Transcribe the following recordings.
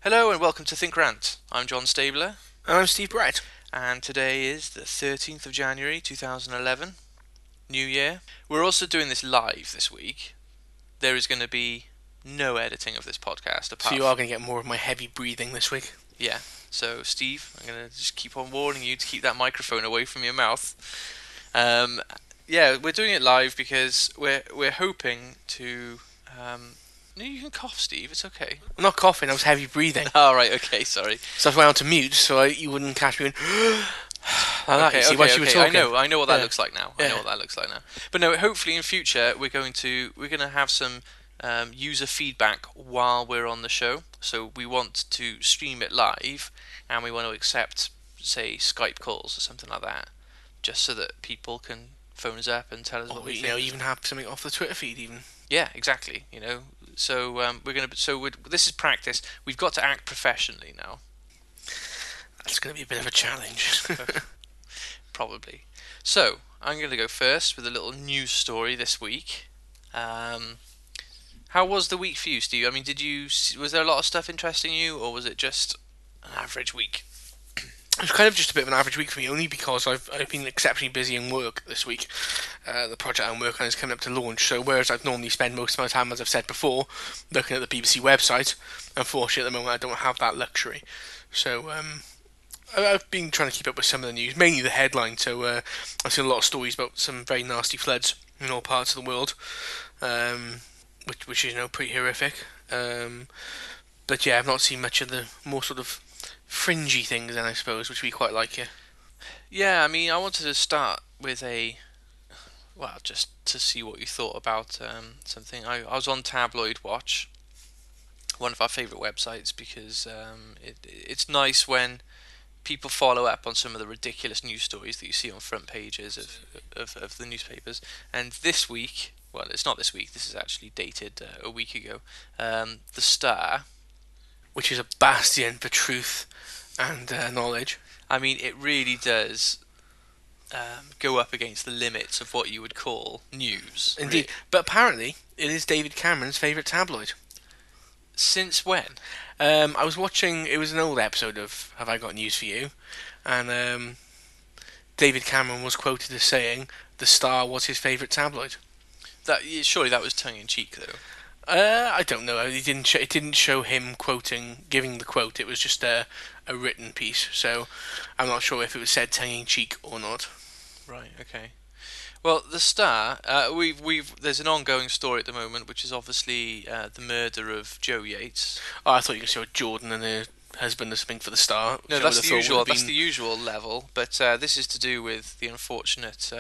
Hello and welcome to Think Rant. I'm John Stabler, And I'm Steve Bright. and today is the 13th of January 2011, New Year. We're also doing this live this week. There is going to be no editing of this podcast So you are going to get more of my heavy breathing this week. Yeah, so Steve, I'm going to just keep on warning you to keep that microphone away from your mouth. We're doing it live because we're hoping to... No, you can cough, Steve, it's okay. I'm not coughing, I was heavy breathing. Oh, right, okay, sorry. So I went on to mute so you wouldn't catch me going like that. You see what you were talking? I know what that looks like now. Yeah. I know what that looks like now. But no, hopefully in future we're going to have some user feedback while we're on the show. So we want to stream it live, and we want to accept, say, Skype calls or something like that, just so that people can phone us up and tell us what we think. Or even have something off the Twitter feed even. Yeah, exactly. So this is practice. We've got to act professionally now. That's going to be a bit of a challenge. Probably. So, I'm going to go first with a little news story this week. How was the week for you, Steve? I mean, was there a lot of stuff interesting you, or was it just an average week? It was kind of just a bit of an average week for me, only because I've been exceptionally busy in work this week. The project I'm working on is coming up to launch, so whereas I'd normally spend most of my time, as I've said before, looking at the BBC website, unfortunately at the moment I don't have that luxury. So I've been trying to keep up with some of the news, mainly the headlines. So I've seen a lot of stories about some very nasty floods in all parts of the world, which is pretty horrific. But yeah, I've not seen much of the more sort of fringy things then, I suppose, which we quite like here. Yeah, I mean, I wanted to start with just to see what you thought about something. I was on Tabloid Watch, one of our favourite websites, because it's nice when people follow up on some of the ridiculous news stories that you see on front pages of the newspapers. And this week, well, it's not this week, this is actually dated a week ago, The Star, which is a bastion for truth and knowledge. I mean, it really does go up against the limits of what you would call news. Indeed. Really. But apparently, it is David Cameron's favourite tabloid. Since when? I was watching, it was an old episode of Have I Got News For You? And David Cameron was quoted as saying The Star was his favourite tabloid. Surely that was tongue-in-cheek, though. I don't know. It didn't show him giving the quote. It was just a written piece. So I'm not sure if it was said tongue in cheek or not. Right. Okay. Well, The Star. There's an ongoing story at the moment, which is obviously the murder of Joe Yates. Oh, I thought you were going to show Jordan and her husband or something for The Star. No, that's the usual. That's the usual level. But this is to do with the unfortunate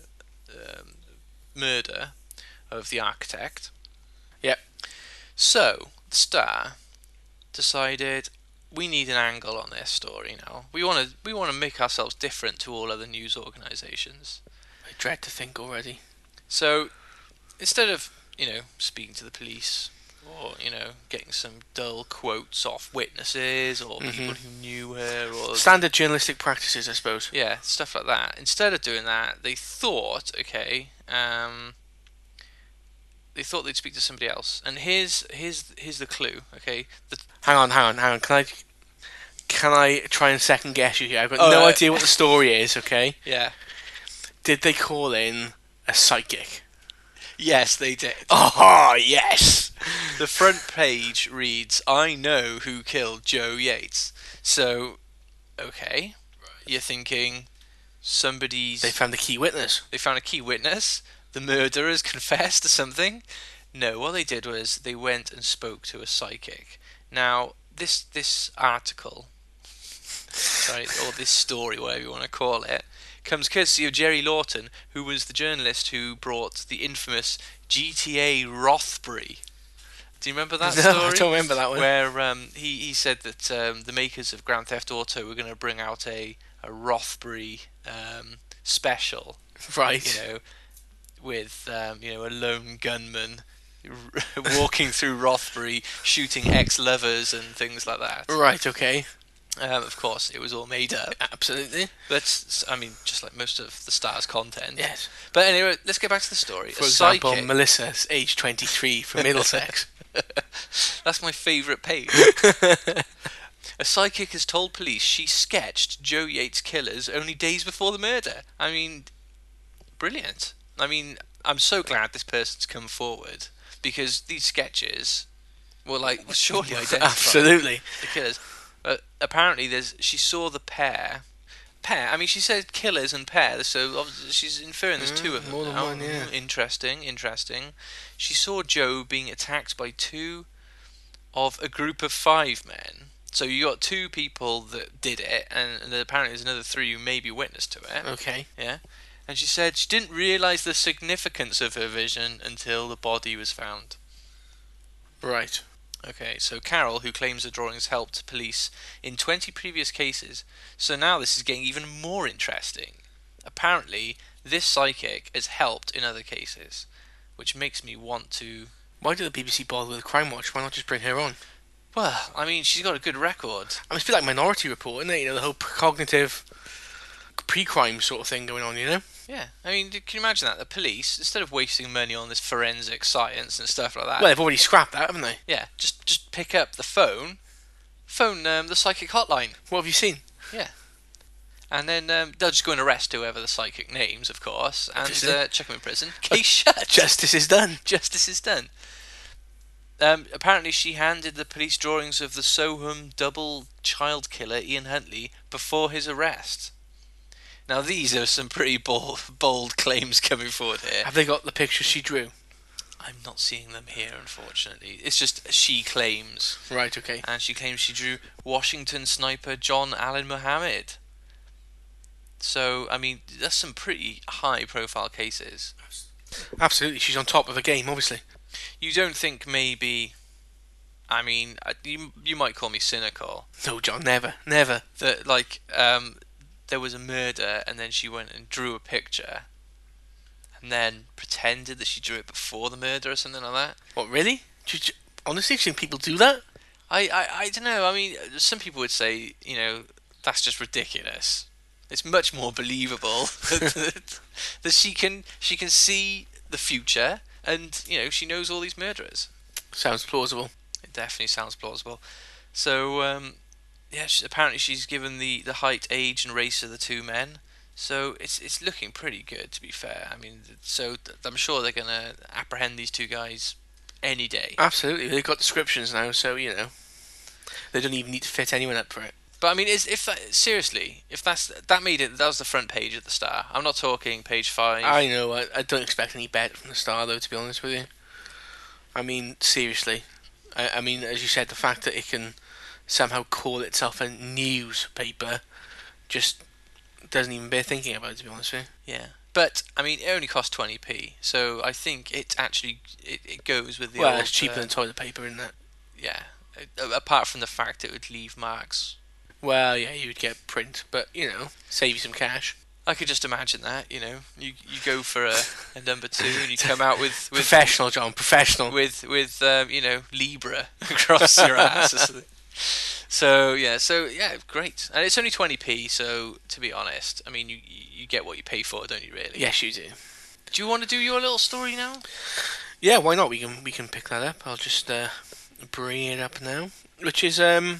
murder of the architect. Yep. So, The Star decided we need an angle on this story now. We want to make ourselves different to all other news organisations. I dread to think already. So, instead of, speaking to the police or, getting some dull quotes off witnesses or people who knew her or... standard journalistic practices, I suppose. Yeah, stuff like that. Instead of doing that, they thought, they thought they'd speak to somebody else. And here's the clue, okay? Hang on. Can I try and second guess you here? I've got no idea what the story is, okay? Yeah. Did they call in a psychic? Yes, they did. Oh, yes! The front page reads, I know who killed Joe Yates. So, okay. Right. You're thinking They found a key witness. They found a key witness? The murderers confessed to something? No, what they did was they went and spoke to a psychic. Now, this article, or this story, whatever you want to call it, comes courtesy of Jerry Lawton, who was the journalist who brought the infamous GTA Rothbury. Do you remember that story? No, I don't remember that one. Where he said that the makers of Grand Theft Auto were going to bring out a Rothbury special. Right. With a lone gunman walking through Rothbury, shooting ex-lovers and things like that. Right, okay. Of course, it was all made up. Absolutely. But, I mean, just like most of the Star's content. Yes. But anyway, let's get back to the story. For example, Melissa's age 23 from Middlesex. That's my favourite page. A psychic has told police she sketched Joe Yates' killers only days before the murder. I mean, brilliant. I mean, I'm so glad this person's come forward because these sketches were like surely identify Absolutely. the killers. But apparently, she saw the pair. I mean, she said killers and pair, so obviously she's inferring there's two of them more than now. one, yeah. Interesting. She saw Joe being attacked by two of a group of 5 men. So you got 2 people that did it, and apparently there's another 3 who maybe witness to it. Okay. Yeah. And she said she didn't realise the significance of her vision until the body was found. Right. Okay, so Carol, who claims the drawings helped police in 20 previous cases, so now this is getting even more interesting. Apparently, this psychic has helped in other cases, which makes me want to... Why did the BBC bother with Crime Watch? Why not just bring her on? Well, I mean, she's got a good record. I mean, it's a bit like Minority Report, isn't it? You know, the whole cognitive pre-crime sort of thing going on, you know? Yeah, I mean, can you imagine that? The police, instead of wasting money on this forensic science and stuff like that... Well, they've already scrapped that, haven't they? Yeah, just pick up the phone the psychic hotline. What have you seen? Yeah. And then they'll just go and arrest whoever the psychic names, of course, and chuck them in prison. Case shut. Justice is done. Justice is done. Apparently she handed the police drawings of the Soham double child killer Ian Huntley before his arrest. Now these are some pretty bold claims coming forward here. Have they got the pictures she drew? I'm not seeing them here, unfortunately. It's just she claims. Right, okay. And she claims she drew Washington sniper John Allen Muhammad. So, I mean, that's some pretty high-profile cases. Absolutely, she's on top of the game, obviously. You don't think maybe... I mean, you might call me cynical. No, John, never. Never. That, like, there was a murder and then she went and drew a picture and then pretended that she drew it before the murder or something like that. What, really? Honestly, do you think people do that? I don't know. I mean, some people would say, you know, that's just ridiculous. It's much more believable that she can see the future and, you know, she knows all these murderers. Sounds plausible. It definitely sounds plausible. So, yeah, apparently she's given the height, age, and race of the 2 men. So it's looking pretty good, to be fair. I mean, so I'm sure they're going to apprehend these 2 guys any day. Absolutely, they've got descriptions now, so, you know, they don't even need to fit anyone up for it. But I mean, if that made it, that was the front page of the Star. I'm not talking page 5. I know. I don't expect any better from the Star, though. To be honest with you, I mean, seriously. I mean, as you said, the fact that it can somehow call itself a newspaper just doesn't even bear thinking about. To be honest with you. Yeah. But I mean, it only costs 20p, so I think it actually it goes with the. Well, old, it's cheaper than toilet paper, isn't it? Yeah. Apart from the fact it would leave marks. Well, yeah, you would get print, but, you know, save you some cash. I could just imagine that, you know. You go for a number 2 and you come out with professional, John, professional. With you know, Libra across your ass. So yeah, great. And it's only 20p, so to be honest, I mean, you get what you pay for, don't you really? Yes, you do. Do you want to do your little story now? Yeah, why not? We can pick that up. I'll just bring it up now, which is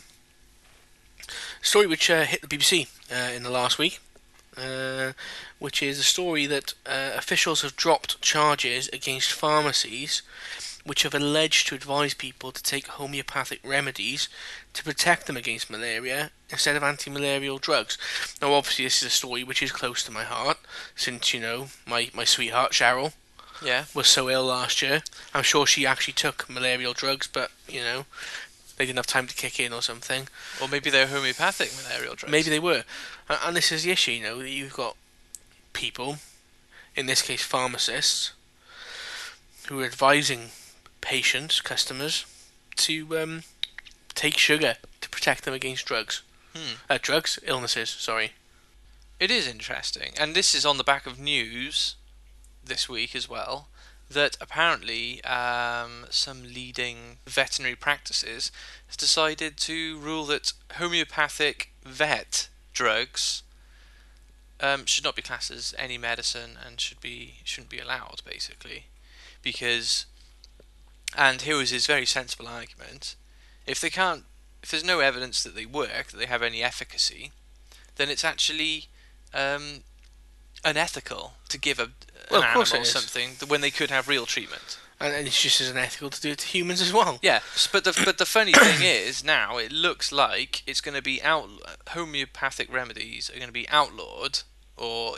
story which hit the BBC in the last week, which is a story that officials have dropped charges against pharmacies which have alleged to advise people to take homeopathic remedies to protect them against malaria instead of anti-malarial drugs. Now, obviously, this is a story which is close to my heart, since, you know, my sweetheart Cheryl was so ill last year. I'm sure she actually took malarial drugs, but, you know, they didn't have time to kick in or something. Or maybe they're homeopathic malarial drugs. Maybe they were. And this is the issue, you know, that you've got people, in this case pharmacists, who are advising patients, customers, to take sugar to protect them against illnesses, sorry. It is interesting. And this is on the back of news this week as well, that apparently some leading veterinary practices has decided to rule that homeopathic vet drugs should not be classed as any medicine and shouldn't be allowed, basically, because, and here was his very sensible argument, if they can't if there's no evidence that they work, that they have any efficacy, then it's actually unethical to give Well, an of course it animal is. something when they could have real treatment. And it's just as unethical to do it to humans as well. Yeah, but the funny thing is now it looks like it's going to be homeopathic remedies are going to be outlawed, or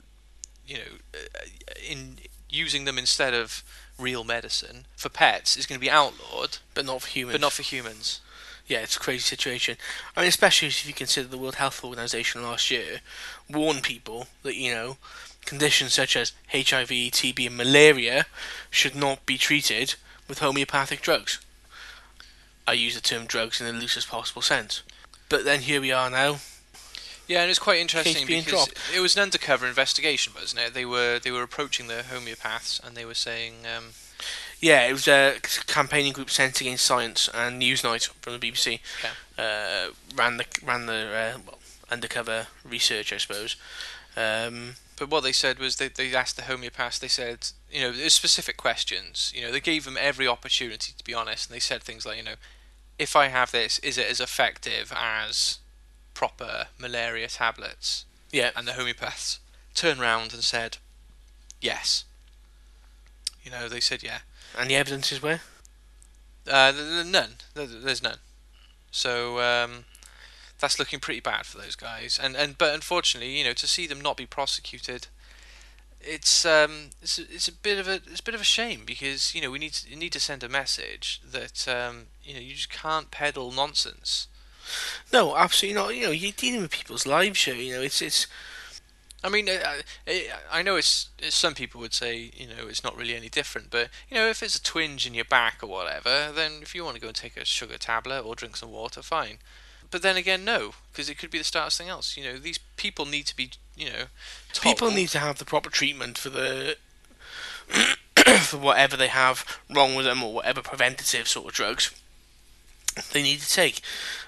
in using them instead of real medicine for pets is going to be outlawed, But not for humans. but not for humans. Yeah, it's a crazy situation. I mean, especially if you consider the World Health Organization last year warned people that, conditions such as HIV, TB, and malaria should not be treated with homeopathic drugs. I use the term drugs in the loosest possible sense. But then here we are now. Yeah, and it's quite interesting being because dropped. it was an undercover investigation, wasn't it? They were approaching the homeopaths and they were saying, Yeah, it was a campaigning group Sense Against Science and Newsnight from the BBC. Ran the undercover research, I suppose. but what they said was they asked the homeopaths. They said, there's specific questions. They gave them every opportunity to be honest, and they said things like, if I have this, is it as effective as proper malaria tablets? Yeah. And the homeopaths turned round and said, yes. They said yeah. And the evidence is where? None. There's none. So that's looking pretty bad for those guys. But unfortunately, to see them not be prosecuted, it's a bit of a shame, because we need to send a message that you just can't peddle nonsense. No, absolutely not. You're dealing with people's lives here. It's. I mean, I know it's some people would say it's not really any different, but if it's a twinge in your back or whatever, then if you want to go and take a sugar tablet or drink some water, fine. But then again, no, because it could be the start of something else. These people need to be told. People need to have the proper treatment for the for whatever they have wrong with them, or whatever preventative sort of drugs they need to take.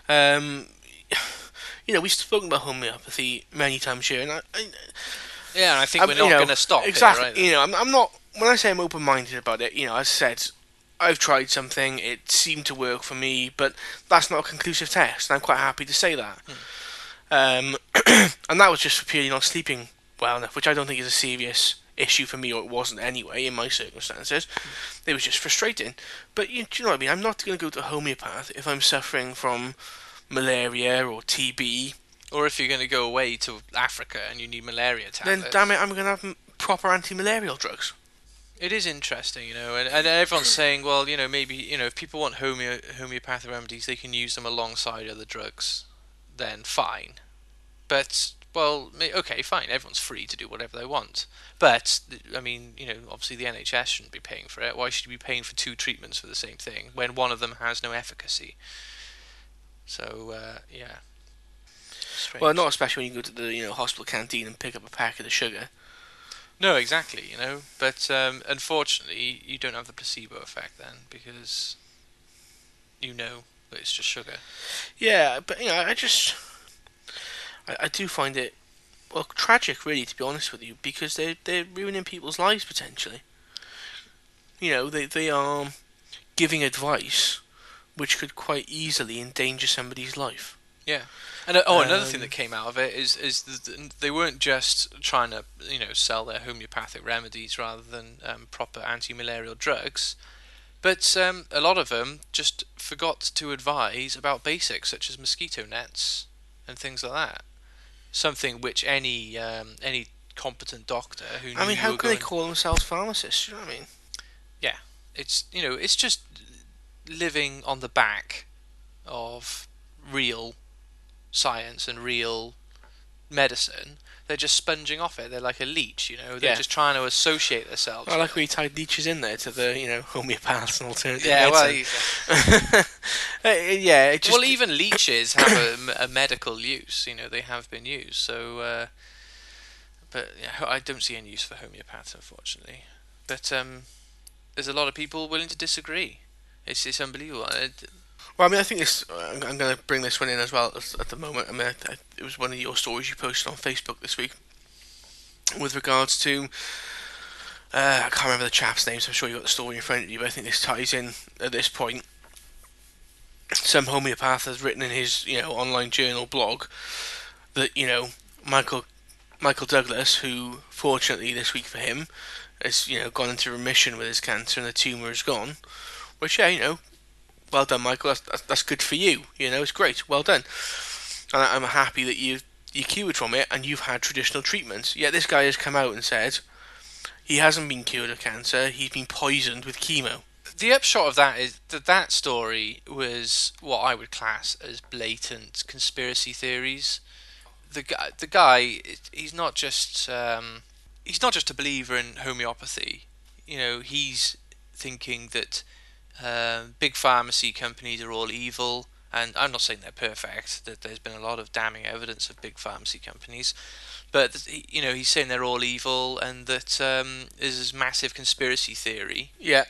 We've spoken about homeopathy many times here, and yeah, and I think we're not going to stop exactly. here, right? I'm not. When I say I'm open-minded about it, as I said, I've tried something. It seemed to work for me, but that's not a conclusive test, and I'm quite happy to say that. And that was just for purely not sleeping well enough, which I don't think is a serious issue for me, or it wasn't anyway in my circumstances. It was just frustrating. But do you know what I mean? I'm not going to go to a homeopath if I'm suffering from malaria or TB. Or if you're going to go away to Africa and you need malaria tablets. Then damn it, I'm going to have proper anti-malarial drugs. It is interesting, and everyone's saying, well, maybe, if people want homeopathic remedies, they can use them alongside other drugs. Then fine. But, well, okay, fine, everyone's free to do whatever they want. But, I mean, obviously the NHS shouldn't be paying for it. Why should you be paying for two treatments for the same thing when one of them has no efficacy? So, yeah. Strange. Well, not especially when you go to the hospital canteen and pick up a packet of sugar. No, exactly, But unfortunately, you don't have the placebo effect then, because that it's just sugar. Yeah, but I do find it tragic, really, to be honest with you, because they're ruining people's lives potentially. They are giving advice which could quite easily endanger somebody's life. Yeah. And another thing that came out of it is that they weren't just trying to sell their homeopathic remedies rather than proper anti-malarial drugs, but a lot of them just forgot to advise about basics such as mosquito nets and things like that. Something which any competent doctor who knew how can they call themselves pharmacists? You know what I mean? Yeah, it's just living on the back of real science and real medicine. They're just sponging off it. They're like a leech, They're just trying to associate themselves. I like where you tied leeches in there to the homeopaths and alternative medicine. Yeah. Well, even leeches have a medical use. They have been used. So, but yeah, I don't see any use for homeopaths, unfortunately. But there's a lot of people willing to disagree. It's unbelievable. Well, I think this. I'm going to bring this one in as well at the moment. It was one of your stories you posted on Facebook this week with regards to. I can't remember the chap's name, so I'm sure you've got the story in front of you. But I think this ties in at this point. some homeopath has written in his online journal blog that Michael Douglas, who fortunately this week for him has gone into remission with his cancer and the tumor is gone. Which well done, Michael. That's good for you. It's great. Well done. And I'm happy that you cured from it and you've had traditional treatments. Yet this guy has come out and said he hasn't been cured of cancer. He's been poisoned with chemo. The upshot of that is that story was what I would class as blatant conspiracy theories. The guy, he's not just a believer in homeopathy. He's thinking that big pharmacy companies are all evil, and I'm not saying they're perfect. That there's been a lot of damning evidence of big pharmacy companies, but he's saying they're all evil, and that is this massive conspiracy theory. Yeah.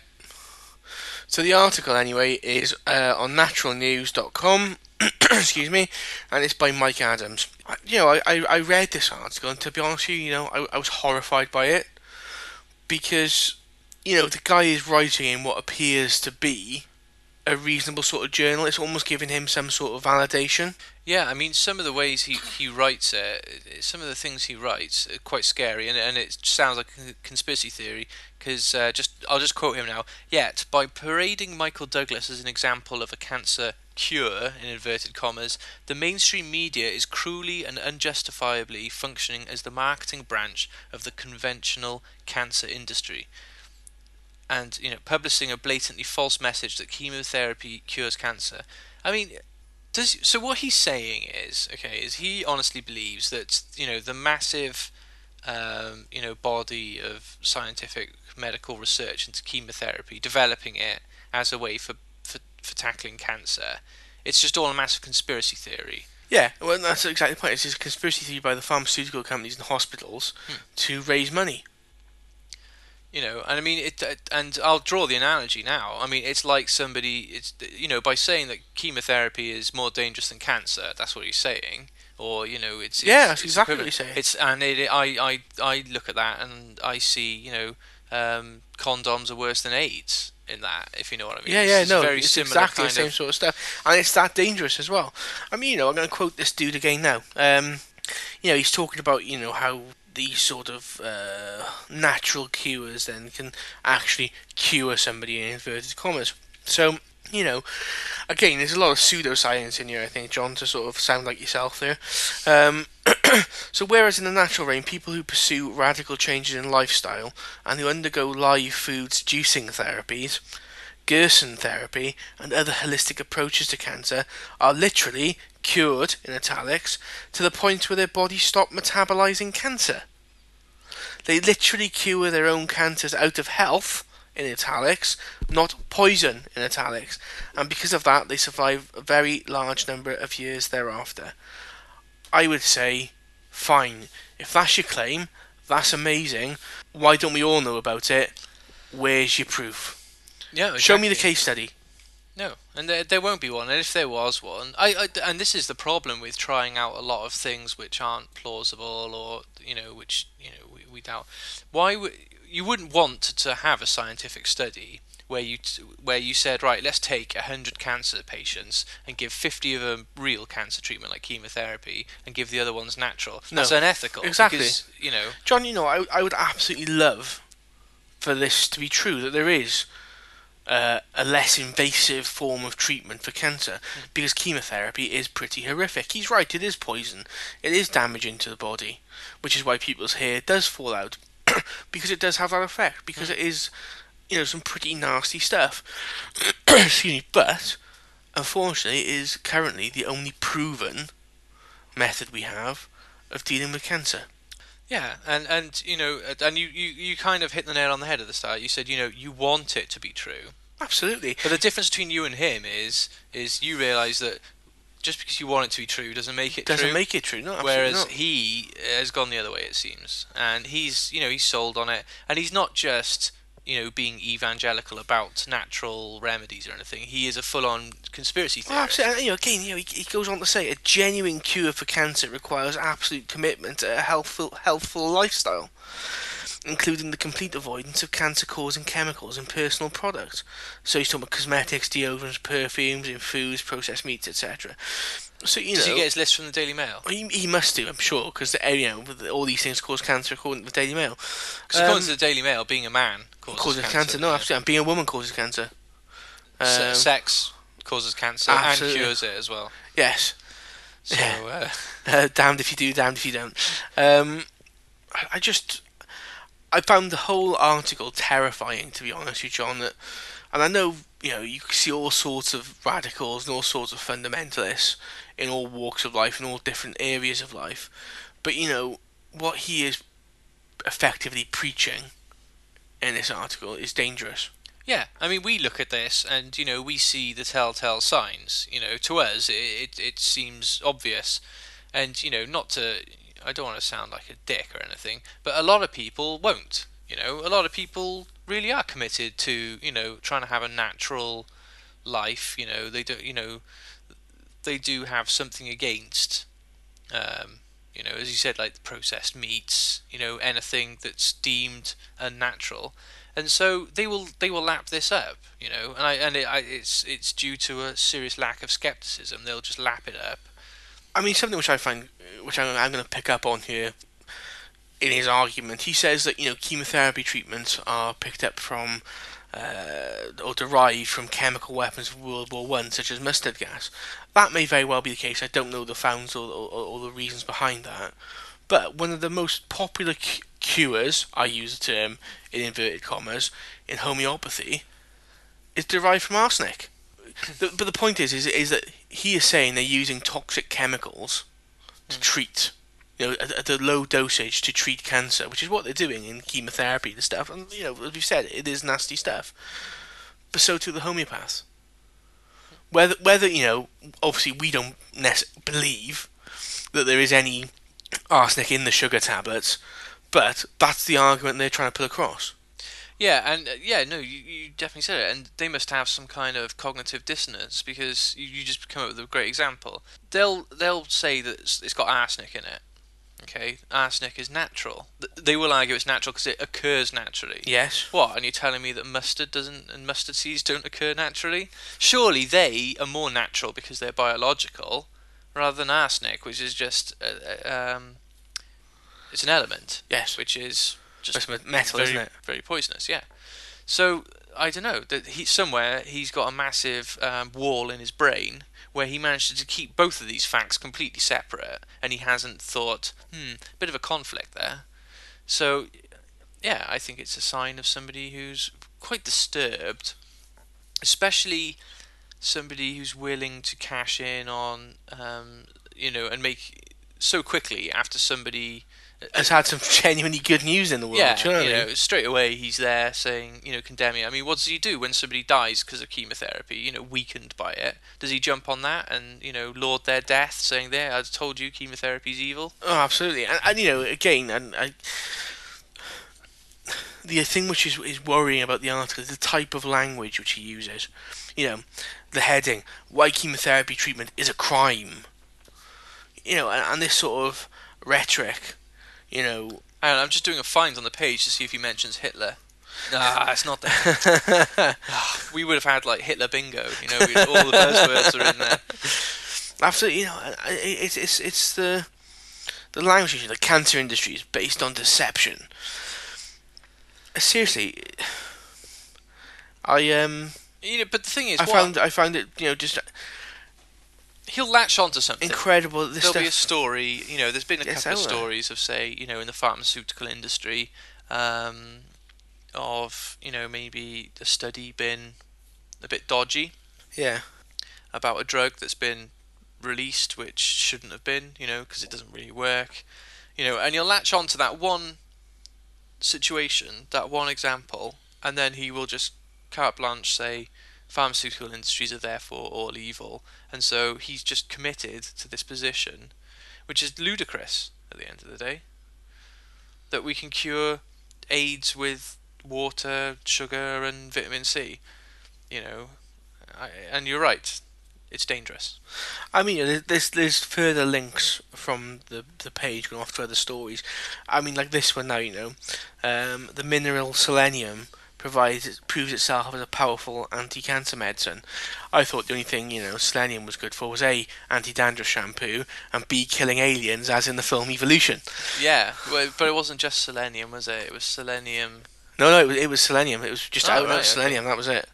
So the article anyway is on naturalnews.com. Excuse me, and it's by Mike Adams. I read this article, and to be honest with you, I was horrified by it because the guy is writing in what appears to be a reasonable sort of journal. It's almost giving him some sort of validation. Yeah, I mean, some of the ways he writes it, some of the things he writes are quite scary, and it sounds like a conspiracy theory, because I'll just quote him now. Yet, by parading Michael Douglas as an example of a cancer cure, in inverted commas, the mainstream media is cruelly and unjustifiably functioning as the marketing branch of the conventional cancer industry. And, publishing a blatantly false message that chemotherapy cures cancer. I mean, so what he's saying is he honestly believes that the massive body of scientific medical research into chemotherapy, developing it as a way for tackling cancer, it's just all a massive conspiracy theory. Yeah, well, that's exactly the point. It's just a conspiracy theory by the pharmaceutical companies and hospitals to raise money. And I mean, and I'll draw the analogy now. I mean, it's like by saying that chemotherapy is more dangerous than cancer. That's what he's saying, or that's exactly what he's saying. I look at that and I see condoms are worse than AIDS in that, if you know what I mean. It's exactly the same sort of stuff, and it's that dangerous as well. I mean, I'm going to quote this dude again now. He's talking about how these sort of natural cures then can actually cure somebody in inverted commas. So, again, there's a lot of pseudoscience in here, I think, John, to sort of sound like yourself there. So whereas in the natural realm, people who pursue radical changes in lifestyle and who undergo live foods juicing therapies, Gerson therapy, and other holistic approaches to cancer are literally cured, in italics, to the point where their bodies stop metabolizing cancer. They literally cure their own cancers out of health, in italics, not poison, in italics, and because of that they survive a very large number of years thereafter. I would say, fine, if that's your claim, that's amazing, why don't we all know about it? Where's your proof? Yeah, exactly. Show me the case study. No, and there won't be one. And if there was one, and this is the problem with trying out a lot of things which aren't plausible, or which we doubt. You wouldn't want to have a scientific study where you said, right, let's take 100 cancer patients and give 50 of them real cancer treatment like chemotherapy and give the other ones natural. No, that's unethical. Exactly. Because, John, I would absolutely love for this to be true, that there is a less invasive form of treatment for cancer, because chemotherapy is pretty horrific. He's right, it is poison. It is damaging to the body, which is why people's hair does fall out, because it does have that effect, because it is some pretty nasty stuff. Excuse me, but unfortunately it is currently the only proven method we have of dealing with cancer. Yeah, and you kind of hit the nail on the head at the start. You said you want it to be true. Absolutely. But the difference between you and him is you realise that just because you want it to be true doesn't make it doesn't true. make it true. No, absolutely whereas not. he has gone the other way, it seems, and he's sold on it, and he's not just being evangelical about natural remedies or anything. He is a full-on conspiracy theorist. Well, absolutely. He goes on to say a genuine cure for cancer requires absolute commitment to a healthful lifestyle. including the complete avoidance of cancer-causing chemicals in personal products. So he's talking about cosmetics, deodorants, perfumes, in foods, processed meats, etc. So Does he get his list from the Daily Mail? he must do, I'm sure, because all these things cause cancer according to the Daily Mail. Because according to the Daily Mail, being a man causes cancer. No, absolutely. And being a woman causes cancer. Sex causes cancer absolutely. And cures it as well. Yes. So, damned if you do, damned if you don't. I found the whole article terrifying, to be honest with you, John. And I know, you see all sorts of radicals and all sorts of fundamentalists in all walks of life, in all different areas of life. But, what he is effectively preaching in this article is dangerous. Yeah, I mean, we look at this and, we see the telltale signs. To us, it seems obvious. And, I don't want to sound like a dick or anything, but a lot of people won't. A lot of people really are committed to, trying to have a natural life. They do have something against, as you said, like the processed meats, anything that's deemed unnatural. And so they will lap this up, it's due to a serious lack of skepticism. They'll just lap it up. I mean, something which I find, which I'm going to pick up on here in his argument, he says that chemotherapy treatments are picked up from or derived from chemical weapons of World War One, such as mustard gas. That may very well be the case. I don't know the founds or the reasons behind that. But one of the most popular cures, I use the term in inverted commas, in homeopathy, is derived from arsenic. But the point is that he is saying they're using toxic chemicals to treat, at a low dosage to treat cancer, which is what they're doing in chemotherapy and stuff. And as we've said, it is nasty stuff. But so too the homeopaths. Whether obviously we don't believe that there is any arsenic in the sugar tablets, but that's the argument they're trying to put across. Yeah, and no, you definitely said it, and they must have some kind of cognitive dissonance, because you just come up with a great example. They'll say that it's got arsenic in it. Okay, arsenic is natural. They will argue it's natural because it occurs naturally. Yes. What? And you're telling me that mustard doesn't, and mustard seeds don't occur naturally? Surely they are more natural because they're biological, rather than arsenic, which is just it's an element. Yes. Which is just metal, very, isn't it? Very poisonous. Yeah. So I don't know that he's got a massive wall in his brain where he managed to keep both of these facts completely separate, and he hasn't thought, bit of a conflict there. So, yeah, I think it's a sign of somebody who's quite disturbed, especially somebody who's willing to cash in on, and make so quickly after somebody has had some genuinely good news in the world. Yeah, surely. Straight away he's there saying, condemning it. I mean, what does he do when somebody dies because of chemotherapy, weakened by it? Does he jump on that and, laud their death, saying, there, I told you chemotherapy's evil? Oh, absolutely. And again, the thing which is worrying about the article is the type of language which he uses. The heading, why chemotherapy treatment is a crime. And this sort of rhetoric. And I'm just doing a find on the page to see if he mentions Hitler. Nah, it's not there. We would have had like Hitler bingo. All the buzzwords are in there. Absolutely. It's the language. The cancer industry is based on deception. Seriously, but the thing is, I found it. Just. He'll latch onto something incredible. There'll be a story. There's been a couple of stories of, say, in the pharmaceutical industry, of maybe a study been a bit dodgy. Yeah. About a drug that's been released which shouldn't have been. Because it doesn't really work. And you'll latch onto that one situation, that one example, and then he will just carte blanche say, pharmaceutical industries are therefore all evil, and so he's just committed to this position, which is ludicrous at the end of the day, that we can cure AIDS with water, sugar and vitamin C. And you're right, it's dangerous. I mean, there's further links from the page going off to other stories. I mean, like this one now, the mineral selenium proves itself as a powerful anti-cancer medicine. I thought the only thing selenium was good for was A, anti-dandruff shampoo, and B, killing aliens, as in the film Evolution. Yeah, well, but it wasn't just selenium, was it? It was selenium. No, it was selenium. It was just Oh out and out right, okay. selenium. That was it.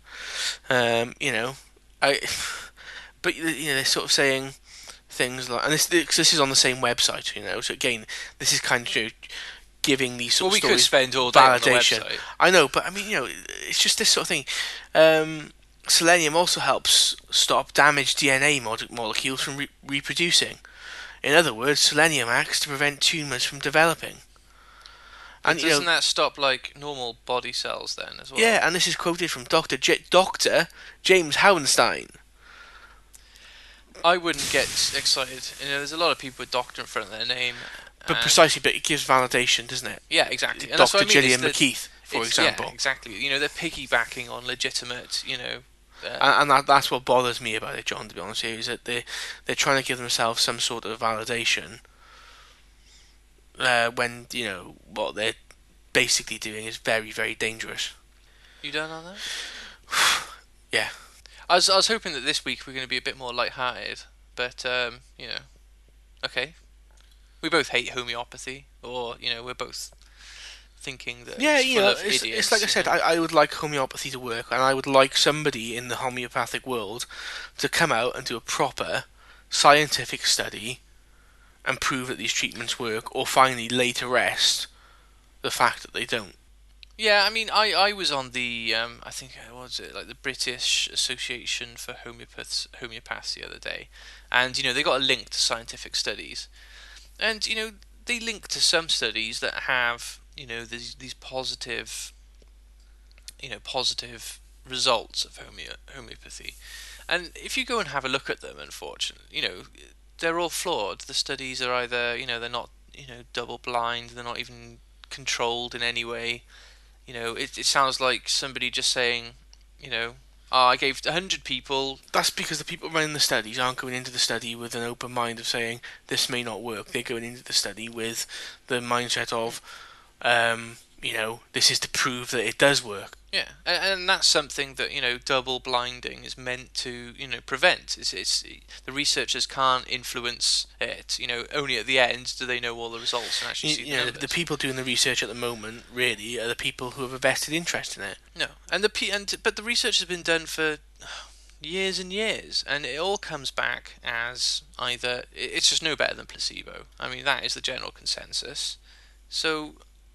I. But they're sort of saying things like, and this is on the same website, So again, this is kind of giving these sort Well, of we could stories spend all day on the validation. website. I know, but I mean, it's just this sort of thing. Selenium also helps stop damaged DNA molecules from reproducing. In other words, selenium acts to prevent tumors from developing. But And doesn't that stop like normal body cells then as well? yeah, and this is quoted from Dr. James Hauenstein. I wouldn't get excited. There's a lot of people with doctor in front of their name. But it gives validation, doesn't it? Yeah, exactly. And that's Dr. what I mean. Gillian McKeith, for example. Yeah, exactly. They're piggybacking on legitimate. And that's what bothers me about it, John. To be honest with you, is that they're trying to give themselves some sort of validation when what they're basically doing is very, very dangerous. You done on that? Yeah. I was hoping that this week we're going to be a bit more light-hearted, but okay. We both hate homeopathy, or we're both thinking that Yeah, it's full of it's, idiots. it's like I said, I would like homeopathy to work, and I would like somebody in the homeopathic world to come out and do a proper scientific study and prove that these treatments work, or finally lay to rest the fact that they don't. Yeah, I mean, I was on the I think what was it, like the British Association for Homeopaths the other day, and they got a link to scientific studies, and they link to some studies that have these positive positive results of homeopathy, and if you go and have a look at them, unfortunately, they're all flawed. The studies are either they're not double blind, they're not even controlled in any way. It sounds like somebody just saying, I gave 100 people. That's because the people running the studies aren't going into the study with an open mind of saying this may not work. They're going into the study with the mindset of, this is to prove that it does work. Yeah, and that's something that double blinding is meant to prevent. It's the researchers can't influence it. Only at the end do they know all the results and actually see the numbers. The people doing the research at the moment really are the people who have a vested interest in it. No, but the research has been done for years and years, and it all comes back as either it's just no better than placebo. I mean, that is the general consensus. So,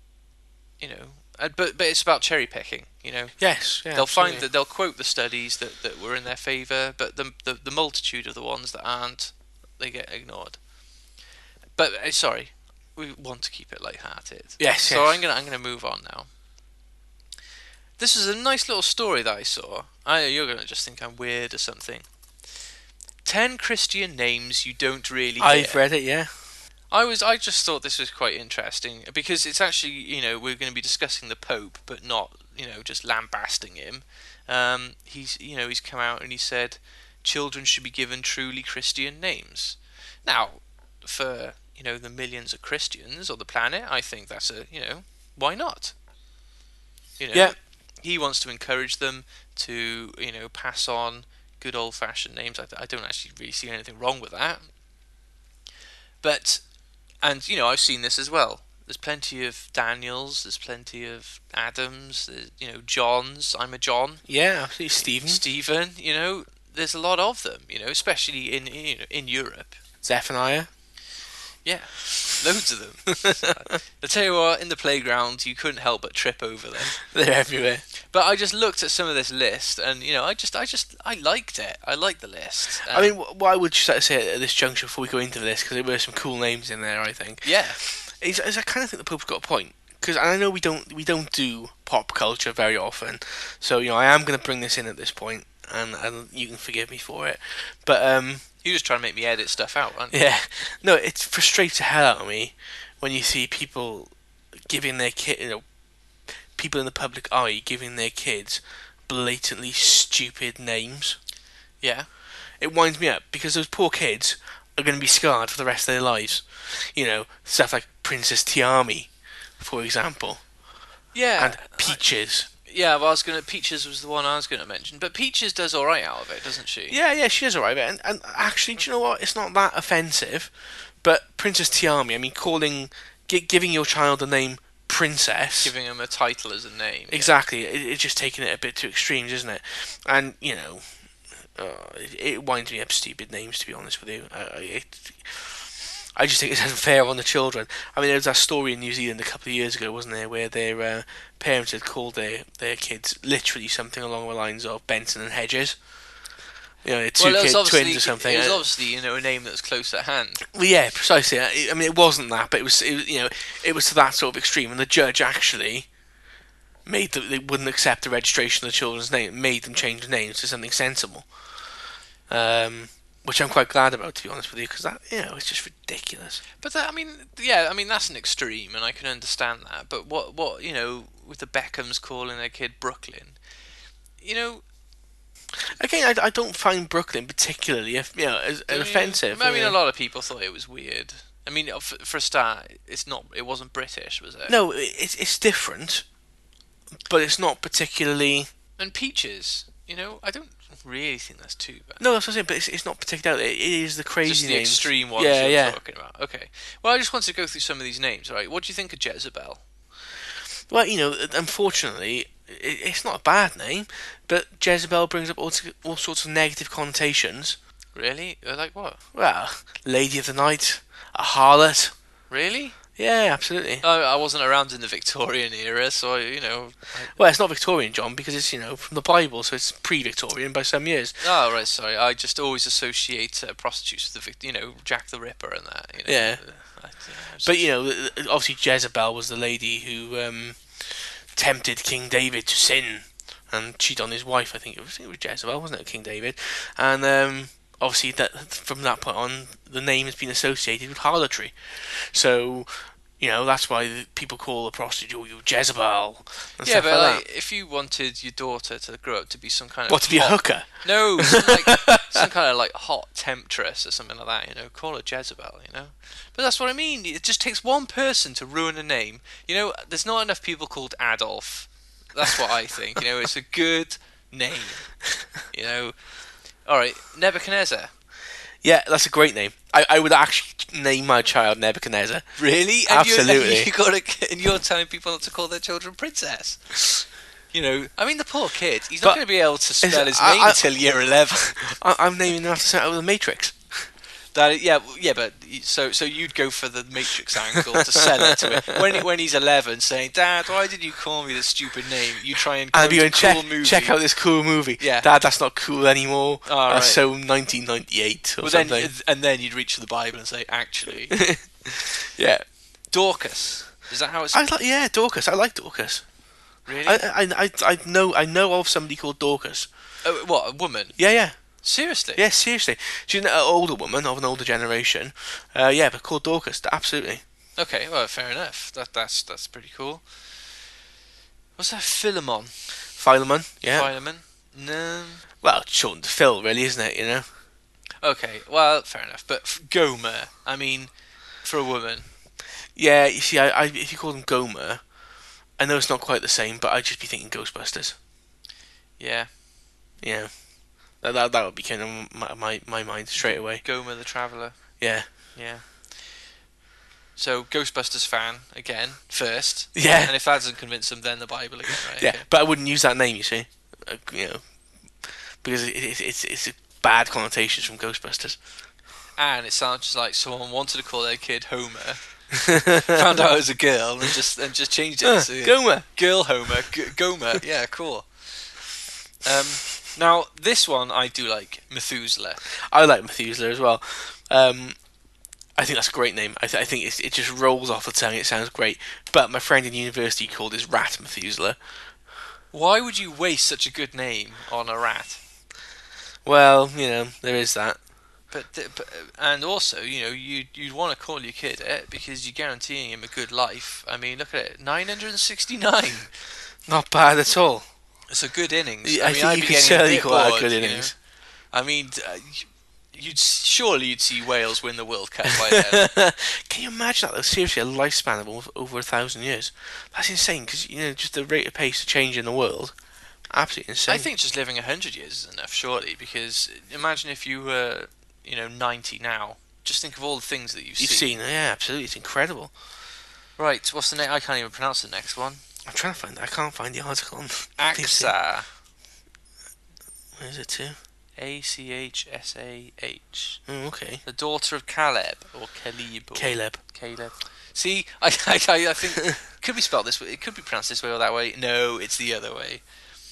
but it's about cherry picking. Yes, yeah, They'll absolutely. find that they'll quote the studies that were in their favour, but the multitude of the ones that aren't, they get ignored. But sorry, we want to keep it light-hearted. Yes, So yes. I'm gonna move on now. This is a nice little story that I saw. You're gonna just think I'm weird or something. 10 Christian names you don't really hear. I've read it, yeah. I just thought this was quite interesting because it's actually we're going to be discussing the Pope, but not just lambasting him. He's come out and he said children should be given truly Christian names. Now, for the millions of Christians on the planet, I think that's why not? Yeah. He wants to encourage them to pass on good old fashioned names. I don't actually really see anything wrong with that. But and I've seen this as well. There's plenty of Daniels. There's plenty of Adams. Johns. I'm a John. Yeah, absolutely. Stephen. There's a lot of them. Especially in Europe. Zephaniah. Yeah, loads of them. I tell you what, in the playground, you couldn't help but trip over them. They're everywhere. But I just looked at some of this list, and I liked it. I liked the list. I mean, what I would just like to say at this juncture before we go into this, because there were some cool names in there, I think. Yeah. Is I kind of think the Pope's got a point. Because I know we don't do pop culture very often, so I am going to bring this in at this point, and you can forgive me for it. But You're just trying to make me edit stuff out, aren't you? yeah, no, it frustrates the hell out of me when you see people giving their people in the public eye giving their kids blatantly stupid names. Yeah. it winds me up because those poor kids are going to be scarred for the rest of their lives. You know, stuff like Princess Tiami, for example, Yeah, and Peaches. yeah. Well, Peaches was the one I was gonna mention, but Peaches does all right out of it, doesn't she? Yeah, she is alright. And actually, do you know what? It's not that offensive. But Princess Tiami, I mean, giving your child the name Princess. Giving him a title as a name. Exactly. It's just taking it a bit too extremes, isn't it? And, you know, it winds me up stupid names, to be honest with you. I just think it's unfair on the children. I mean, there was that story in New Zealand a couple of years ago, wasn't there, where their parents had called their kids literally something along the lines of Benson and Hedges. You know, twins or something. It was obviously, a name that was close at hand. Well, yeah, precisely. I mean, it wasn't that, but it was it was to that sort of extreme. And the judge actually made them, they wouldn't accept the registration of the children's name, made them change the names to something sensible. Which I'm quite glad about, to be honest with you, because that, it's just ridiculous. But that, that's an extreme, and I can understand that. But what with the Beckhams calling their kid Brooklyn, Again, I don't find Brooklyn particularly, as offensive. I mean, a lot of people thought it was weird. I mean, for a start, it wasn't British, was it? No, it's different, but it's not particularly. And Peaches, I don't really think that's too bad. No, that's what I'm saying, but it's not particularly. It is the crazy just the names. Extreme ones you're talking about. Okay. Well, I just wanted to go through some of these names. Right? What do you think of Jezebel? Well, unfortunately, it's not a bad name, but Jezebel brings up all sorts of negative connotations. Really? Like what? Well, Lady of the Night, a harlot. Really? Yeah, absolutely. I wasn't around in the Victorian era, so Well, it's not Victorian, John, because it's from the Bible, so it's pre-Victorian by some years. Oh, right. Sorry, I just always associate prostitutes with Jack the Ripper and that. Yeah. But obviously Jezebel was the lady who tempted King David to sin and cheat on his wife. I think it was Jezebel, wasn't it, King David? And obviously that from that point on, the name has been associated with harlotry. So that's why people call a prostitute you Jezebel. And yeah, stuff but like that. if you wanted your daughter to grow up to be some kind of What, to be a hooker? No, some kind of like hot temptress or something like that. Call her Jezebel. But that's what I mean. It just takes one person to ruin a name. There's not enough people called Adolf. That's what I think. It's a good name. All right, Nebuchadnezzar. Yeah, that's a great name. I would actually name my child Nebuchadnezzar. Really? Absolutely. And you're telling people not to call their children princess. I mean, the poor kid. He's not going to be able to spell his name until year 11. I'm naming him after the Matrix. But so you'd go for the Matrix angle to sell it to him when he's 11, saying, "Dad, why did you call me this stupid name?" You try and quote a cool movie. Check out this cool movie. Yeah. Dad, that's not cool anymore. Oh, that's right. so 1998 or something. Then you'd reach for the Bible and say, "Actually, yeah, Dorcas." Is that how it's? Dorcas. I like Dorcas. Really? I know of somebody called Dorcas. What, a woman? Yeah. Seriously? Yeah, seriously. She's an older woman of an older generation. But called Dorcas. Absolutely. Okay, well, fair enough. That's pretty cool. What's that? Philemon. Yeah. Philemon. No. Well, it's shortened to Phil, really, isn't it? Okay, well, fair enough. But Gomer, I mean, for a woman. Yeah, you see, I if you call them Gomer, I know it's not quite the same, but I'd just be thinking Ghostbusters. Yeah. Yeah. That would be kind of my mind straight away. Gomer the Traveller. Yeah. Yeah. So, Ghostbusters fan, again, first. Yeah. And if that doesn't convince them, then the Bible again, right? Yeah, okay. but I wouldn't use that name, you see. Because it's a bad connotations from Ghostbusters. And it sounds just like someone wanted to call their kid Homer, found out it was a girl, and just changed it to Gomer. Girl Homer. Gomer. Yeah, cool. Now, this one I do like, Methuselah. I like Methuselah as well. I think that's a great name. I think it just rolls off the tongue. It sounds great. But my friend in university called his rat Methuselah. Why would you waste such a good name on a rat? Well, there is that. But and also, you'd want to call your kid it because you're guaranteeing him a good life. I mean, look at it, 969. Not bad at all. It's a good innings. I think you could certainly call that a good innings. I mean, surely you'd see Wales win the World Cup by then. Can you imagine that though? Seriously, a lifespan of over 1,000 years. That's insane because just the rate of pace of change in the world, absolutely insane. I think just living 100 years is enough, surely, because imagine if you were, 90 now. Just think of all the things that you've seen. Yeah, absolutely, it's incredible. Right, what's the next? I can't even pronounce the next one. I'm trying to find. I can't find the article. Achsah. Where is it to? Achsah. Oh, okay. The daughter of Caleb or Caleb. Caleb. See, I think it could be spelled this way. It could be pronounced this way or that way. No, it's the other way.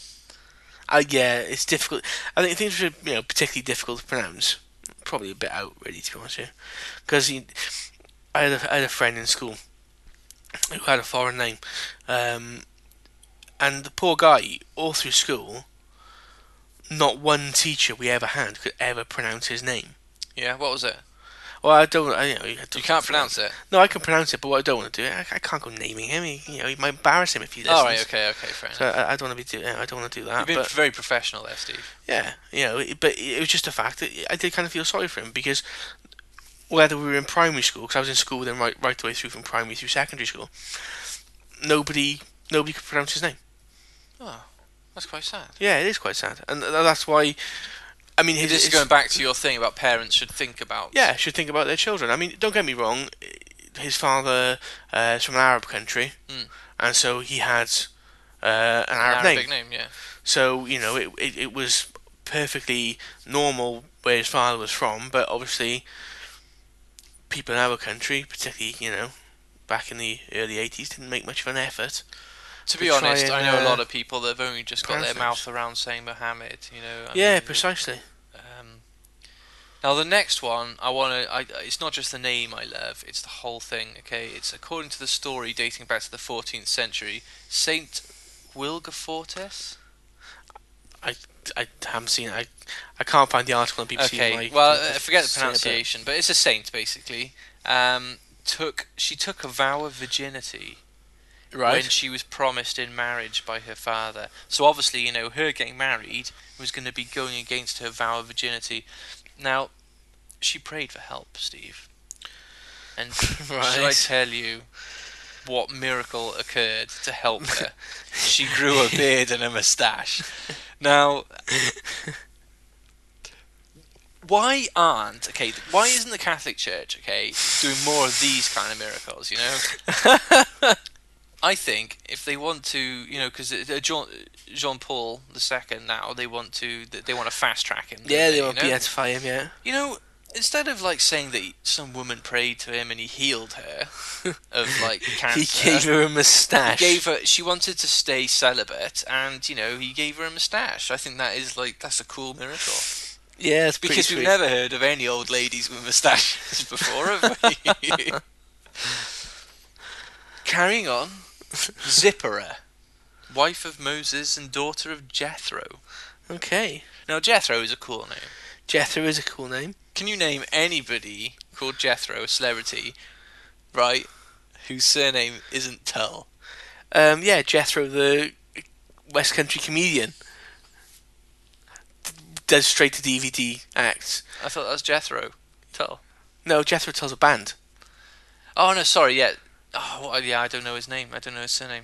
Yeah, it's difficult. I think things are particularly difficult to pronounce. Probably a bit out, really, to be honest with you. Because I had a friend in school who had a foreign name, and the poor guy, all through school, not one teacher we ever had could ever pronounce his name. Yeah, what was it? Well, I don't. You can't pronounce it. No, I can pronounce it, but what I don't want to do, I can't go naming him. He might embarrass him if he listens. Oh, right, okay, fair enough. So I don't want to be. I don't want to do that. You've been very professional there, Steve. Yeah, but it was just a fact that I did kind of feel sorry for him because whether we were in primary school, because I was in school with him right the way through from primary through secondary school, nobody could pronounce his name. Oh, that's quite sad. Yeah, it is quite sad, and that's why. I mean, this is going back to your thing about parents should think about. Yeah, should think about their children. I mean, don't get me wrong. His father is from an Arab country, and so he had an Arabic name. Yeah. So it was perfectly normal where his father was from, but obviously people in our country, particularly back in the early 80s, didn't make much of an effort. To be honest, I know a lot of people that have only just got their mouth around saying Mohammed. Precisely. Now the next one, it's not just the name I love; it's the whole thing. Okay, it's according to the story dating back to the 14th century, Saint Wilgefortis. I haven't seen it. I can't find the article on BBC. Okay, well, forget the pronunciation, but it's a saint basically. She took a vow of virginity. Right. When she was promised in marriage by her father. So obviously, her getting married was going to be going against her vow of virginity. Now, she prayed for help, Steve. And right. Shall I tell you what miracle occurred to help her? She grew a beard and a moustache. Now, why isn't the Catholic Church, doing more of these kind of miracles, I think if they want to, because Jean Paul II now, they want to fast track him. Yeah, they want to beatify him. Yeah. Instead of saying that some woman prayed to him and he healed her of cancer, he gave her a moustache. She wanted to stay celibate, and he gave her a moustache. I think that is that's a cool miracle. Yeah, it's because we've never heard of any old ladies with moustaches before, have we? Carrying on. Zipporah, wife of Moses and daughter of Jethro. Okay. Now Jethro is a cool name. Jethro is a cool name. Can you name anybody called Jethro, a celebrity, right, whose surname isn't Tull? Yeah, Jethro, the West Country comedian, does straight to DVD acts. I thought that was Jethro Tull. No, Jethro Tull's a band. Oh no, sorry, yeah. Oh, yeah, I don't know his name. I don't know his surname.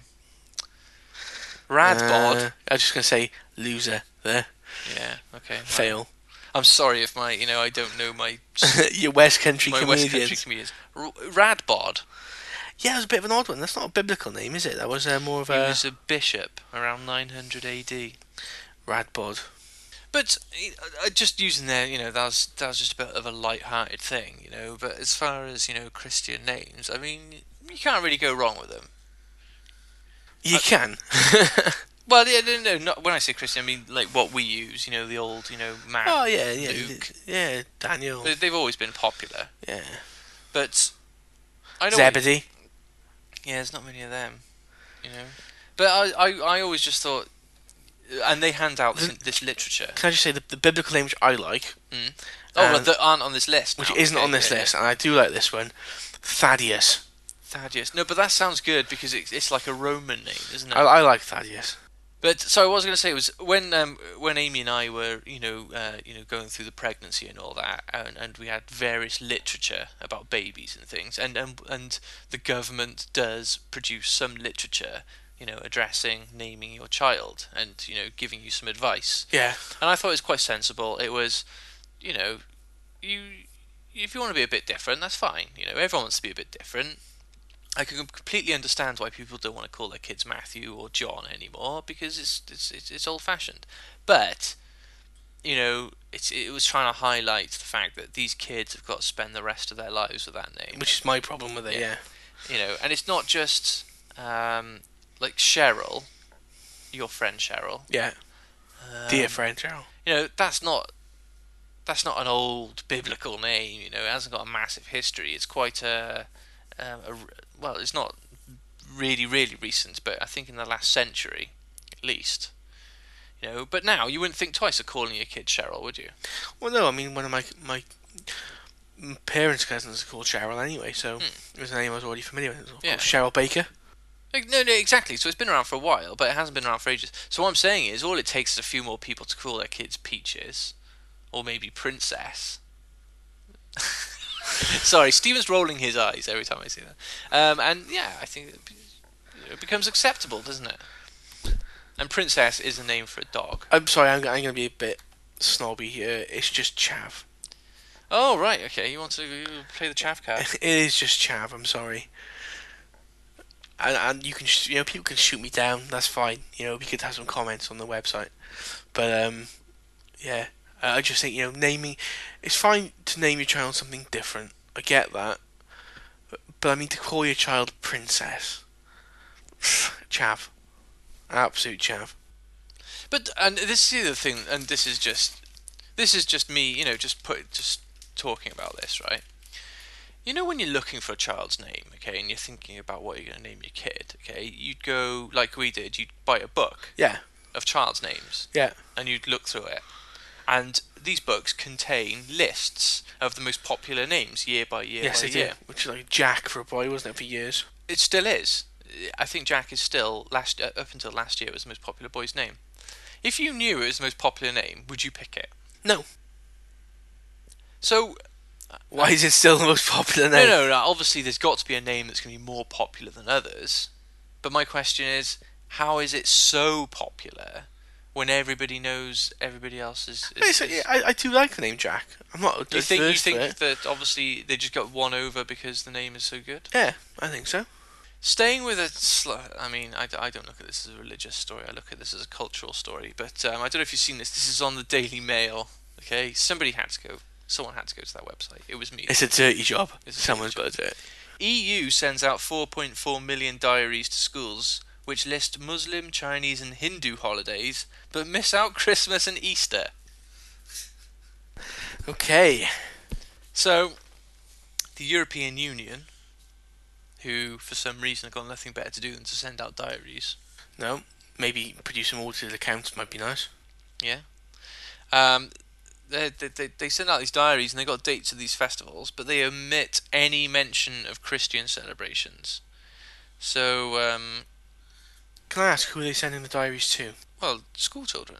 Radbod. I was just going to say loser there. Yeah, okay. Fail. I'm sorry if I don't know my... Your West Country comedians. West Country comedians. Radbod. Yeah, it was a bit of an odd one. That's not a biblical name, is it? That was more of a... He was a bishop around 900 AD. Radbod. But just using that was just a bit of a light-hearted thing, But as far as Christian names, I mean, you can't really go wrong with them. You can. Well, yeah, no. Not when I say Christian, I mean what we use. The old, Matt. Oh yeah, Luke. Yeah, Daniel. They've always been popular. Yeah. But I know. Zebedee. Yeah, there's not many of them. But I always just thought. And they hand out this literature. Can I just say the biblical name which I like? That aren't on this list. Which isn't on this list, and I do like this one. Thaddeus. No, but that sounds good because it's like a Roman name, isn't it? I like Thaddeus. But so I was going to say was when Amy and I were going through the pregnancy and all that, and we had various literature about babies and things, and the government does produce some literature, addressing naming your child and giving you some advice, Yeah. and I thought it was quite sensible. It was, you know, you if you want to be a bit different, that's fine. Everyone wants to be a bit different. I can completely understand why people don't want to call their kids Matthew or John anymore because it's old fashioned. But it was trying to highlight the fact that these kids have got to spend the rest of their lives with that name. Which is my problem with it. Yeah. Yeah. And it's not just like Cheryl, your friend Cheryl. Yeah. Dear friend Cheryl. That's not an old biblical name. It hasn't got a massive history. It's quite well, it's not really, really recent, but I think in the last century, at least. But now you wouldn't think twice of calling your kid Cheryl, would you? Well, no, I mean, one of my parents' cousins are called Cheryl anyway, so it was a name I was already familiar with. Yeah. Cheryl Baker. No, exactly. So it's been around for a while, but it hasn't been around for ages. So what I'm saying is, all it takes is a few more people to call their kids Peaches, or maybe Princess. Sorry, Stephen's rolling his eyes every time I say that. And yeah, I think it becomes acceptable, doesn't it? And Princess is a name for a dog. I'm sorry, I'm going to be a bit snobby here. It's just Chav. Oh, right, okay. You want to play the chav card? It is just Chav. I'm sorry. And you can, people can shoot me down. That's fine. We could have some comments on the website. But yeah, I just think naming. It's fine to name your child something different. I get that. But I mean to call your child Princess. Chav. Absolute chav. But and this is the other thing, and this is just me, just talking about this, right? When you're looking for a child's name, okay, and you're thinking about what you're going to name your kid, okay, you'd go like we did. You'd buy a book, Yeah. of child's names, Yeah. and you'd look through it, and these books contain lists of the most popular names year by year Yes, by they year. did. Which is like Jack for a boy, wasn't it, for years? It still is. I think Jack is still up until last year was the most popular boy's name. If you knew it was the most popular name, would you pick it? No. So Why is it still the most popular name? no. Obviously, there's got to be a name that's going to be more popular than others. But my question is, how is it so popular when everybody knows everybody else is? I do like the name Jack. I'm not. You think adverse to it. that obviously they just got won over because the name is so good? Yeah, I think so. Staying with I mean, I don't look at this as a religious story. I look at this as a cultural story. But I don't know if you've seen this. This is on the Daily Mail. Okay, someone had to go to that website. It was me. It's a dirty job. It's a Someone's dirty got to do it. EU sends out 4.4 million diaries to schools, which list Muslim, Chinese, and Hindu holidays, but miss out Christmas and Easter. Okay. So, the European Union, who for some reason have got nothing better to do than to send out diaries. No. Maybe produce some audited accounts might be nice. Yeah. They send out these diaries and they got dates of these festivals, but they omit any mention of Christian celebrations. So, Can I ask who are they sending the diaries to? well, school children.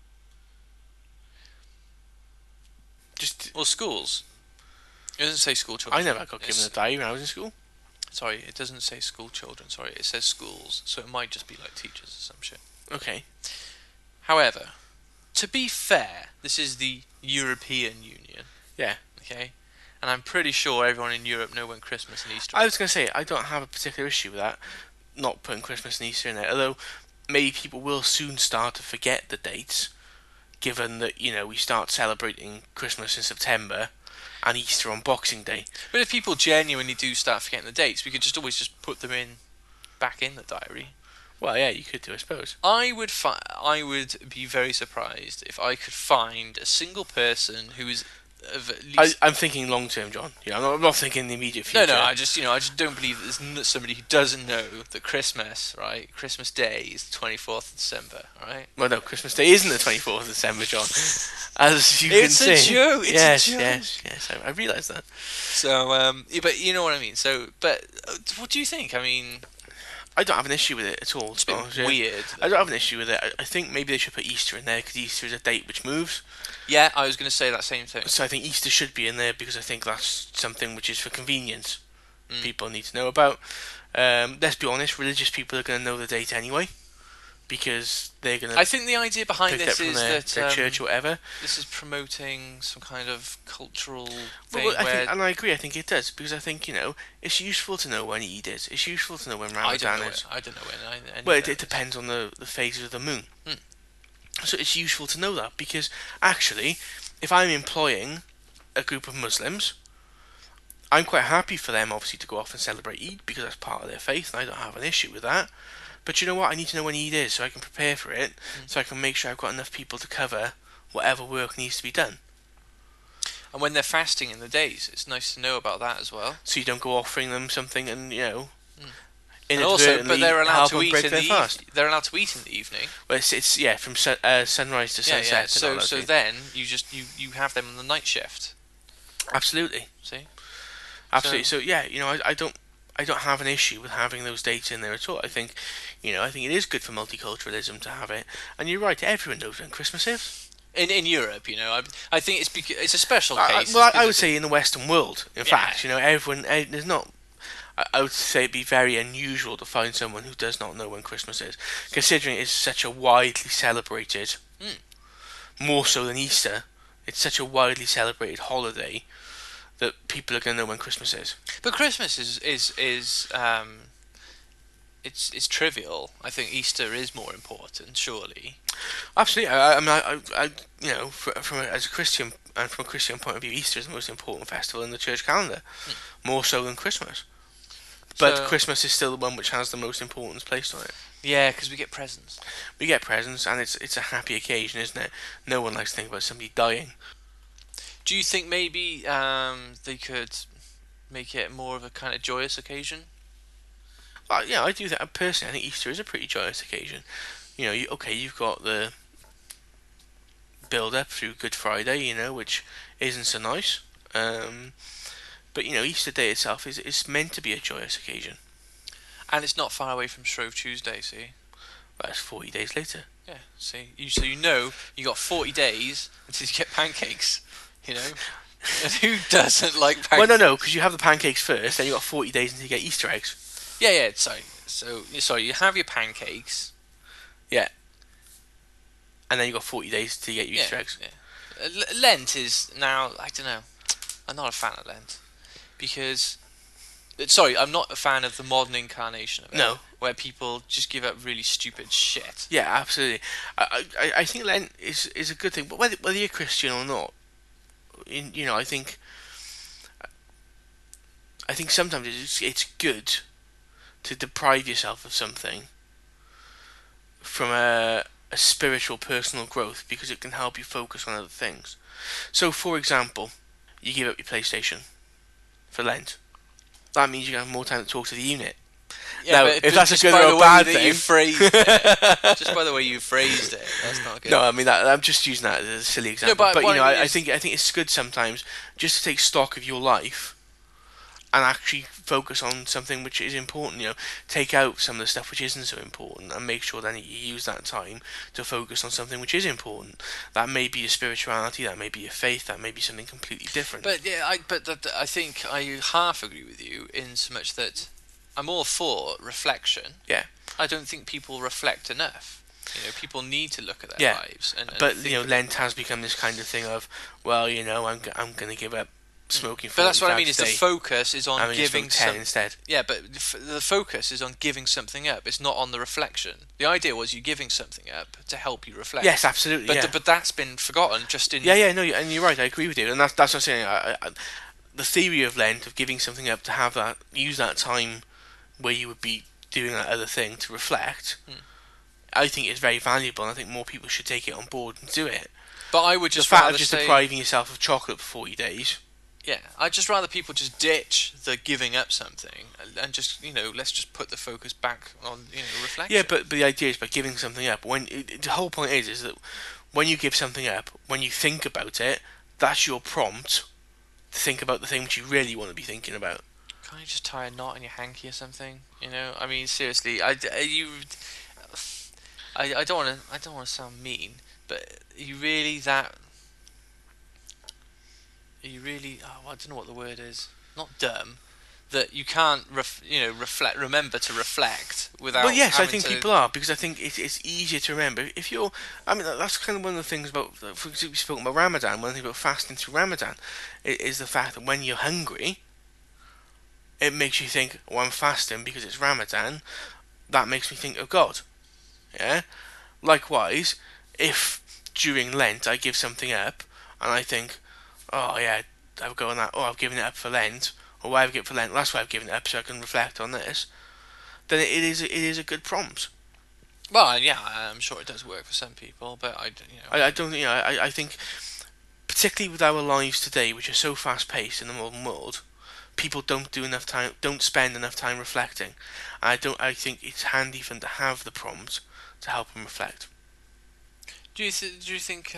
Schools. It doesn't say school children. I never got given a diary when I was in school. Sorry, it doesn't say school children. Sorry, it says schools. So it might just be like teachers or some shit. Okay. However, to be fair, this is the European Union. Yeah. Okay? And I'm pretty sure everyone in Europe know when Christmas and Easter are. I was going to say, I don't have a particular issue with that, not putting Christmas and Easter in there, although maybe people will soon start to forget the dates, given that, we start celebrating Christmas in September and Easter on Boxing Day. But if people genuinely do start forgetting the dates, we could just always just put them back in the diary. Well, yeah, you could do, I suppose. I would be very surprised if I could find a single person who is of at least. I'm thinking long term, John. I'm not thinking the immediate future. No. I just don't believe that there's somebody who doesn't know that Christmas Day is the 24th of December, all right? Well, no, Christmas Day isn't the 24th of December, John. As you It's can a see. joke. It's yes, a joke. yes. I realise that. So, but you know what I mean. So, but what do you think? I mean, I don't have an issue with it at all. It's a bit weird. I don't have an issue with it. I think maybe they should put Easter in there because Easter is a date which moves. Yeah, I was going to say that same thing. So I think Easter should be in there because I think that's something which is for convenience. Mm. People need to know about. Let's be honest, religious people are going to know the date anyway because they're going to. I think the idea behind pick this up from is their that church or whatever. this is promoting some kind of cultural thing Well, where and I agree. I think it does because I think it's useful to know when Eid is. It's useful to know when Ramadan is. I don't know when. Well, it depends on the phases of the moon. Hmm. So it's useful to know that because actually, if I'm employing a group of Muslims, I'm quite happy for them obviously to go off and celebrate Eid because that's part of their faith and I don't have an issue with that. But you know what? I need to know when Eid is so I can prepare for it, so I can make sure I've got enough people to cover whatever work needs to be done. And when they're fasting in the days, it's nice to know about that as well. So you don't go offering them something and And also, but they're allowed to eat break in their fast. They're allowed to eat in the evening. Well, it's from sunrise to sunset. Yeah. and So all that. then you have them on the night shift. Absolutely. See. Absolutely. So I don't have an issue with having those dates in there at all. I think it is good for multiculturalism to have it. And you're right, everyone knows when Christmas is. In Europe, I think it's a special case. I would say in the Western world. In fact, everyone there's not. I would say it'd be very unusual to find someone who does not know when Christmas is, considering it's such a widely celebrated, more so than Easter. It's such a widely celebrated holiday that people are going to know when Christmas is. But Christmas is it's trivial. I think Easter is more important, surely. Absolutely. I mean, as a Christian and from a Christian point of view, Easter is the most important festival in the church calendar, more so than Christmas. But Christmas is still the one which has the most importance placed on it. Yeah, because we get presents. We get presents, and it's a happy occasion, isn't it? No one likes to think about somebody dying. Do you think maybe they could make it more of a kind of joyous occasion? Yeah, I do that. Personally, I think Easter is a pretty joyous occasion. You've got the build-up through Good Friday, which isn't so nice. But Easter Day itself is meant to be a joyous occasion. And it's not far away from Shrove Tuesday, see? That's 40 days later. Yeah, see? So you got 40 days until you get pancakes, And who doesn't like pancakes? Well, no, because you have the pancakes first, then you got 40 days until you get Easter eggs. Yeah, sorry. So you have your pancakes. Yeah. And then you got 40 days to get your Easter eggs. Yeah. Lent is now, I don't know. I'm not a fan of Lent. Because, sorry, I'm not a fan of the modern incarnation of it. No. Where people just give up really stupid shit. Yeah, absolutely. I think Lent is a good thing, but whether you're Christian or not, I think sometimes it's good to deprive yourself of something from a spiritual personal growth because it can help you focus on other things. So, for example, you give up your PlayStation for Lent. That means you have more time to talk to the unit. Yeah, now, if that's a good or a bad thing, just by the way you phrased it, that's not good. No, I mean I'm just using that as a silly example. No, but I think it's good sometimes just to take stock of your life and actually focus on something which is important. Take out some of the stuff which isn't so important and make sure that you use that time to focus on something which is important. That may be your spirituality, that may be your faith, that may be something completely different. But yeah, I think I half agree with you in so much that I'm all for reflection. Yeah. I don't think people reflect enough. People need to look at their lives. But Lent has become this kind of thing of, well, I'm going to give up smoking. But that's what I mean. Is the focus is on giving 10 instead. Yeah, but the focus is on giving something up. It's not on the reflection. The idea was you giving something up to help you reflect. Yes, absolutely. But that's been forgotten. Just in no, and you're right. I agree with you, and that's what I'm saying. The theory of Lent of giving something up to use that time where you would be doing that other thing to reflect. I think it's very valuable, and I think more people should take it on board and do it. But I would just the fact of just depriving yourself of chocolate for 40 days. Yeah, I'd just rather people just ditch the giving up something and just let's just put the focus back on reflection. Yeah, but the idea is by giving something up. The whole point is that when you give something up, when you think about it, that's your prompt to think about the thing which you really want to be thinking about. can't you just tie a knot in your hanky or something? You know, I mean, seriously, I don't want to sound mean, but are you really? Oh, I don't know what the word is. Not dumb. That you can't, reflect. Remember to reflect Well, without yes, I having think to. people are, because I think it's easier to remember if you're. I mean, that's kind of one of the things about. For example, we spoke about Ramadan. One thing about fasting through Ramadan is the fact that when you're hungry, it makes you think, "Oh, I'm fasting because it's Ramadan." That makes me think of God. Yeah. Likewise, if during Lent I give something up and I think, "Oh yeah, I've gone that. Oh, I've given it up for Lent." Or why I've given it for Lent? That's why I've given it up, so I can reflect on this. Then it is a good prompt. Well, yeah, I'm sure it does work for some people, but I don't think I think particularly with our lives today, which are so fast paced in the modern world, people don't spend enough time reflecting. And I think it's handy for them to have the prompt to help them reflect. do you think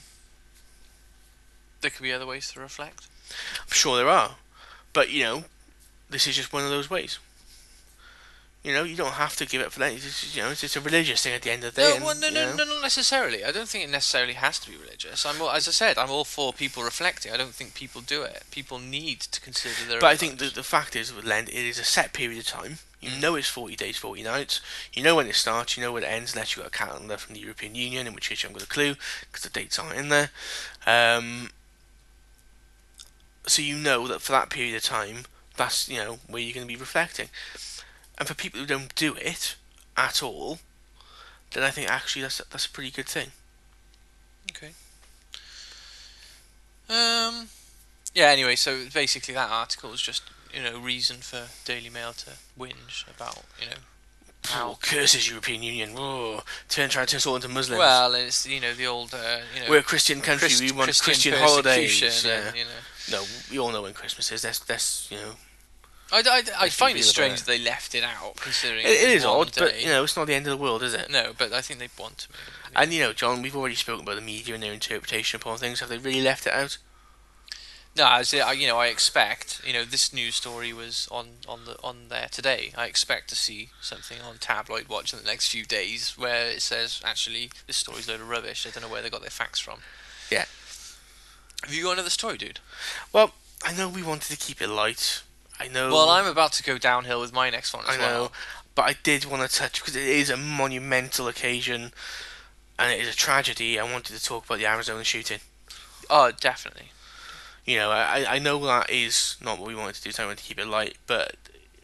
there could be other ways to reflect? I'm sure there are, but this is just one of those ways. You don't have to give it for that. It's just a religious thing at the end of the day, No, well, and no, not necessarily. I don't think it necessarily has to be religious. As I said, I'm all for people reflecting. I don't think people do it. People need to consider their But own I think lives. the fact is with Lent, it is a set period of time. You Mm. know it's 40 days, 40 nights. You know when it starts, you know when it ends, unless you've got a calendar from the European Union, in which case you haven't got a clue, because the dates aren't in there. Um, so you know that for that period of time, that's where you're going to be reflecting. And for people who don't do it at all, then I think actually that's a pretty good thing. Okay. Um. Yeah. Anyway, so basically, that article is just reason for Daily Mail to whinge about Oh, how. curses European Union! Oh, try to turn us all into Muslims. Well, it's the old We're a Christian country. We want Christian persecution holidays. Yeah. and No, we all know when Christmas is. That's I let's be find it real about strange it. that they left it out, considering It it was is one odd, but day. it's not the end of the world, is it? No, but I think they want to. And John, we've already spoken about the media and their interpretation upon things. Have they really left it out? No, as I expect. This news story was on there today. I expect to see something on Tabloid Watch in the next few days where it says actually this story's a load of rubbish. I don't know where they got their facts from. Yeah. Have you got another story, dude? Well, I know we wanted to keep it light. I know. Well, I'm about to go downhill with my next one as I know, well. but I did want to touch because it is a monumental occasion and it is a tragedy. I wanted to talk about the Arizona shooting. Oh, definitely. I know that is not what we wanted to do, so I wanted to keep it light, but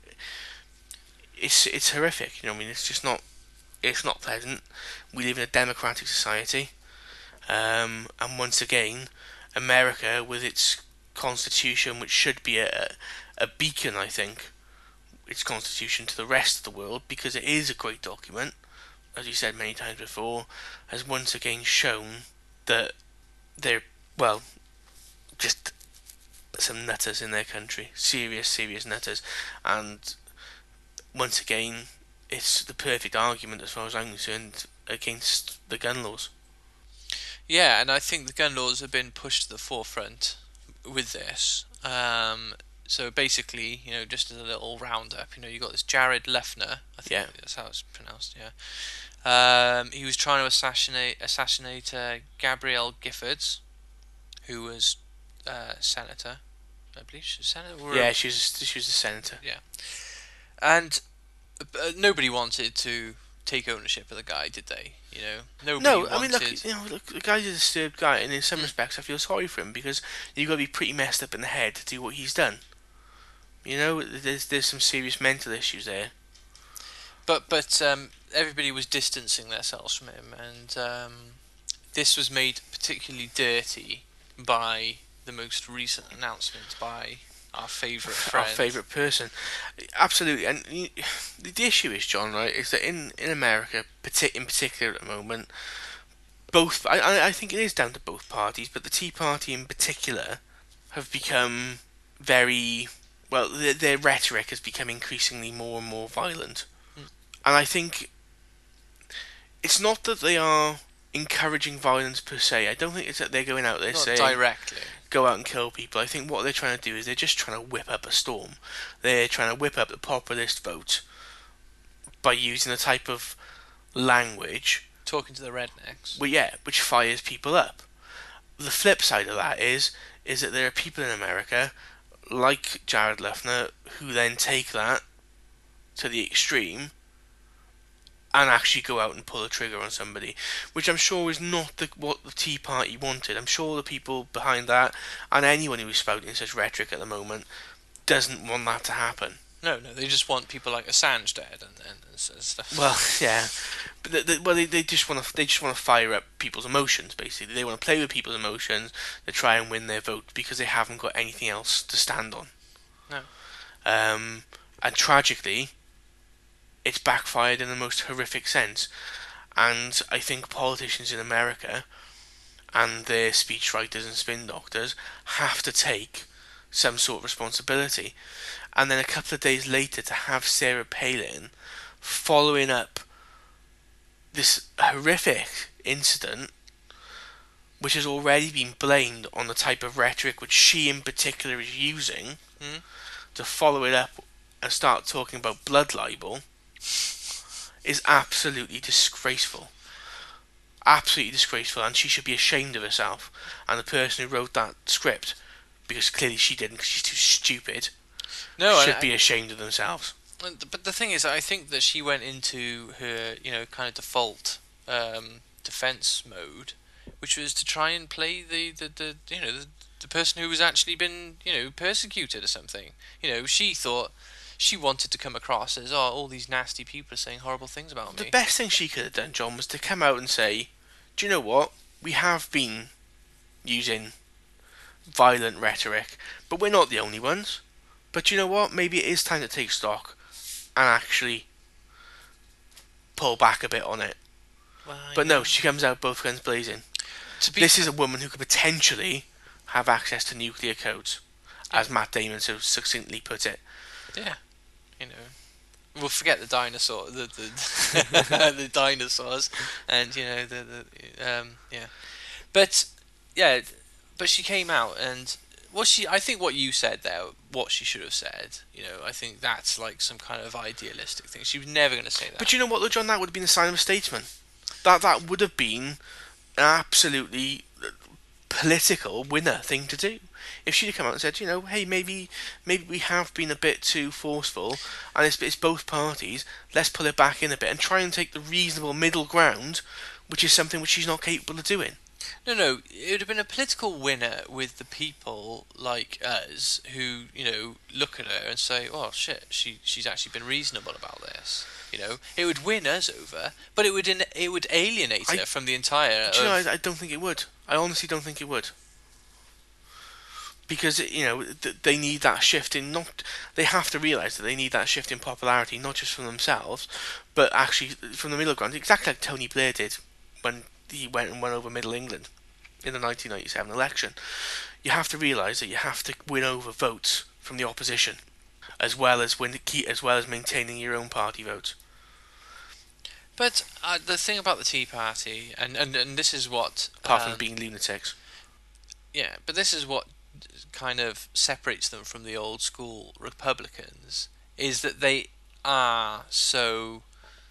it's horrific. I mean, it's not pleasant. We live in a democratic society, and once again, America with its constitution, which should be a beacon, I think, its constitution to the rest of the world, because it is a great document, as you said many times before, has once again shown that they're, well, just some nutters in their country, serious, serious nutters, and once again, it's the perfect argument, as far as I'm concerned, against the gun laws. Yeah, and I think the gun laws have been pushed to the forefront with this. So basically, just as a little roundup, you got this Jared Lefner. I think Yeah. that's how it's pronounced. Yeah. He was trying to assassinate Gabrielle Giffords, who was senator. I believe she was senator. Yeah, she was a senator. Yeah. And nobody wanted to take ownership of the guy, did they? Nobody No, wanted. I mean, look, the guy's a disturbed guy, and in some Mm. respects, I feel sorry for him because you've got to be pretty messed up in the head to do what he's done. There's some serious mental issues there. But everybody was distancing themselves from him, and this was made particularly dirty by the most recent announcement by our favourite Our friend. favourite person, absolutely. And the issue is, John, right? Is that in America, in particular at the moment, both I think it is down to both parties, but the Tea Party in particular have become very well. Their rhetoric has become increasingly more and more violent, Mm. and I think it's not that they are encouraging violence per se. I don't think it's that they're going out there Not saying directly. go out and kill people. I think what they're trying to do is they're just trying to whip up a storm. They're trying to whip up the populist vote by using a type of language, Talking to the rednecks. well, yeah, which fires people up. The flip side of that is that there are people in America like Jared Loughner who then take that to the extreme and actually go out and pull a trigger on somebody, which I'm sure is not what the Tea Party wanted. I'm sure the people behind that and anyone who is spouting such rhetoric at the moment doesn't want that to happen. No, they just want people like Assange dead and stuff. Well, yeah, but they just want to fire up people's emotions. Basically, they want to play with people's emotions to try and win their vote because they haven't got anything else to stand on. No. And tragically, it's backfired in the most horrific sense. And I think politicians in America and their speechwriters and spin doctors have to take some sort of responsibility. And then a couple of days later to have Sarah Palin following up this horrific incident, which has already been blamed on the type of rhetoric which she in particular is using, to follow it up and start talking about blood libel, is absolutely disgraceful. Absolutely disgraceful, and she should be ashamed of herself. And the person who wrote that script, because clearly she didn't, because she's too stupid, should be ashamed of themselves. But the thing is, I think that she went into her, kind of default defense mode, which was to try and play the person who was actually been persecuted or something. She thought she wanted to come across as, all these nasty people are saying horrible things about me. The best thing she could have done, John, was to come out and say, do you know what? We have been using violent rhetoric, but we're not the only ones. But you know what? Maybe it is time to take stock and actually pull back a bit on it. Well, but no, she comes out both guns blazing. This is a woman who could potentially have access to nuclear codes, as Matt Damon so succinctly put it. Yeah, we'll forget the dinosaur, the dinosaurs, and but she came out and. I think what you said there, what she should have said, I think that's like some kind of idealistic thing. She was never going to say that. But you know what, though, John? That would have been a sign of a statesman. That would have been an absolutely political winner thing to do. If she'd have come out and said, hey, maybe we have been a bit too forceful, and it's both parties, let's pull it back in a bit and try and take the reasonable middle ground, which is something which she's not capable of doing. No, it would have been a political winner with the people like us who, look at her and say, oh shit, she's actually been reasonable about this. It would win us over, but it would alienate her from the entire. I don't think it would. I honestly don't think it would. Because they need that shift in they have to realise that they need that shift in popularity, not just from themselves, but actually from the middle ground, exactly like Tony Blair did when he went and won over Middle England in the 1997 election. You have to realise that you have to win over votes from the opposition, as well as maintaining your own party votes. But the thing about the Tea Party, and this is what apart from being lunatics, yeah, but this is what kind of separates them from the old school Republicans, is that they are so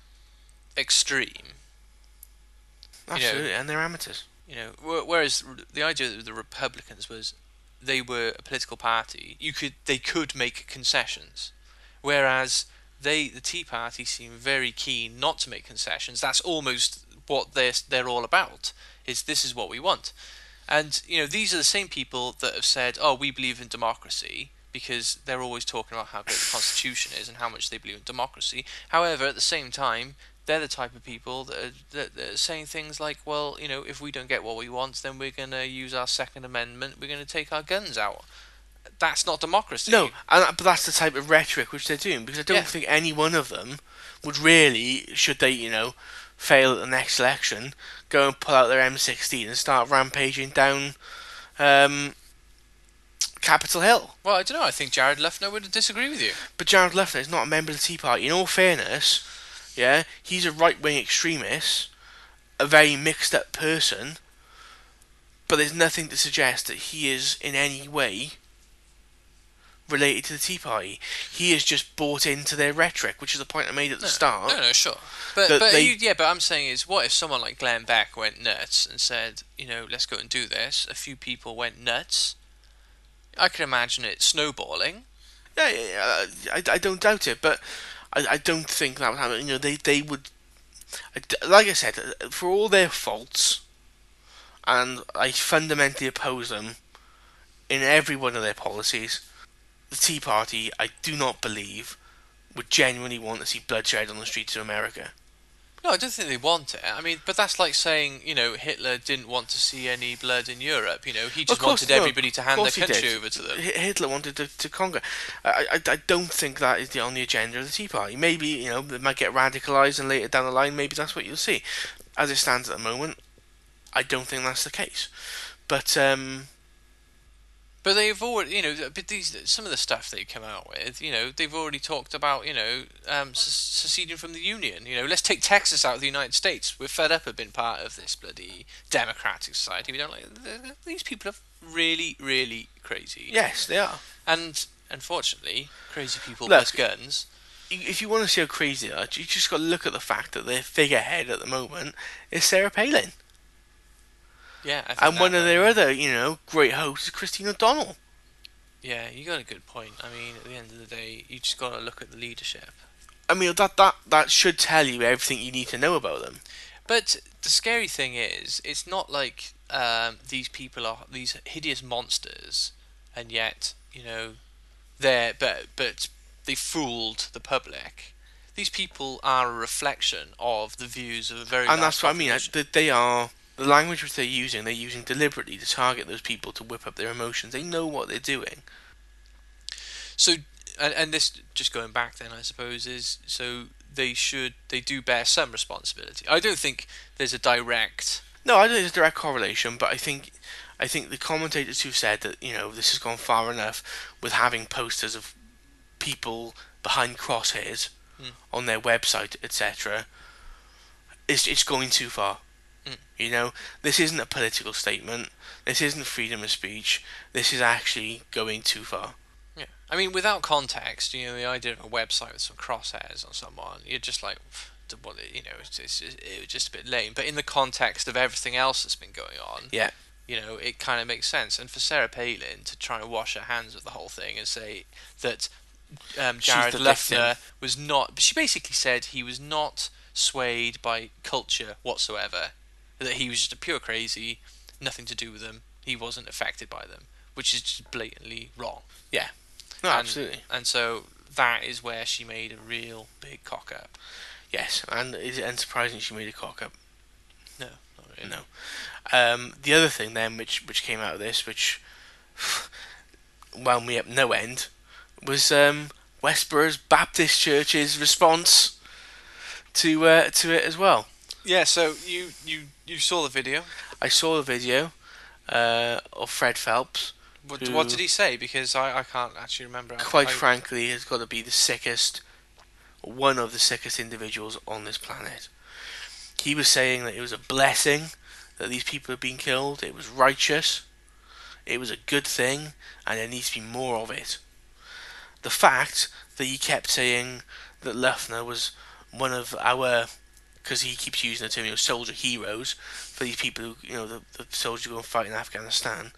extreme. Absolutely, and they're amateurs. Whereas the idea of the Republicans was they were a political party. They could make concessions, whereas the Tea Party seem very keen not to make concessions. That's almost what they're all about. This is what we want, and these are the same people that have said, "Oh, we believe in democracy," because they're always talking about how great the Constitution is and how much they believe in democracy. However, at the same time, they're the type of people that are saying things like, well, if we don't get what we want, then we're going to use our Second Amendment, we're going to take our guns out. That's not democracy. No, but that's the type of rhetoric which they're doing, because I don't think any one of them would really, should they, fail at the next election, go and pull out their M16 and start rampaging down Capitol Hill. Well, I don't know, I think Jared Loughner would disagree with you. But Jared Loughner is not a member of the Tea Party. In all fairness, yeah, he's a right-wing extremist, a very mixed-up person, but there's nothing to suggest that he is in any way related to the Tea Party. He is just bought into their rhetoric, which is the point I made at the start. No, sure. But that but they- yeah, but I'm saying is, what if someone like Glenn Beck went nuts and said, let's go and do this. A few people went nuts. I can imagine it snowballing. I don't doubt it, but I don't think that would happen. They would, like I said, for all their faults, and I fundamentally oppose them in every one of their policies. The Tea Party, I do not believe, would genuinely want to see bloodshed on the streets of America. No, I don't think they want it. I mean, but that's like saying, Hitler didn't want to see any blood in Europe. He just wanted everybody to hand their country over to them. Hitler wanted to conquer. I don't think that is on the agenda of the Tea Party. Maybe, they might get radicalised and later down the line, maybe that's what you'll see. As it stands at the moment, I don't think that's the case. But But they've already, some of the stuff they come out with, they've already talked about, seceding from the Union. Let's take Texas out of the United States. We're fed up of being part of this bloody democratic society. We don't like these people are really, really crazy. yes, they are. And unfortunately, crazy people Look, plus guns. If you want to see how crazy they are, you just got to look at the fact that their figurehead at the moment is Sarah Palin. Yeah, I think And one of their other, great hosts is Christine O'Donnell. Yeah, you got a good point. I mean, at the end of the day, you just got to look at the leadership. I mean, that should tell you everything you need to know about them. But the scary thing is, it's not like these people are these hideous monsters, and yet they're but they fooled the public. These people are a reflection of the views of a very And large that's what I mean. population. That they are the language which they're using deliberately to target those people to whip up their emotions. They know what they're doing. So, and this just going back then, I suppose, is so they do bear some responsibility. I don't think there's a direct. No, I don't think there's a direct correlation, but I think the commentators who said that this has gone far enough with having posters of people behind crosshairs on their website, etc. It's going too far. This isn't a political statement. This isn't freedom of speech. This is actually going too far. Yeah, I mean, without context, the idea of a website with some crosshairs on someone, you're just like, well, it was just a bit lame. But in the context of everything else that's been going on, Yeah. it kind of makes sense. And for Sarah Palin to try and wash her hands of the whole thing and say that Jared the Loughner victim. was not, she basically said he was not swayed by culture whatsoever, that he was just a pure crazy, nothing to do with them, he wasn't affected by them, which is just blatantly wrong. Yeah. No, absolutely. And so that is where she made a real big cock up. Yes, and is it unsurprising she made a cock up? No, not really. No. The other thing then, which came out of this, which wound me up no end, was Westborough's Baptist Church's response to it as well. Yeah, so you saw the video. I saw the video of Fred Phelps. What did he say? Because I can't actually remember. Quite frankly, has got to be the sickest, one of the sickest individuals on this planet. He was saying that it was a blessing that these people had been killed. It was righteous. It was a good thing, and there needs to be more of it. The fact that he kept saying that Loughner was one of our, because he keeps using the term, soldier heroes for these people who, the soldiers who go and fight in Afghanistan.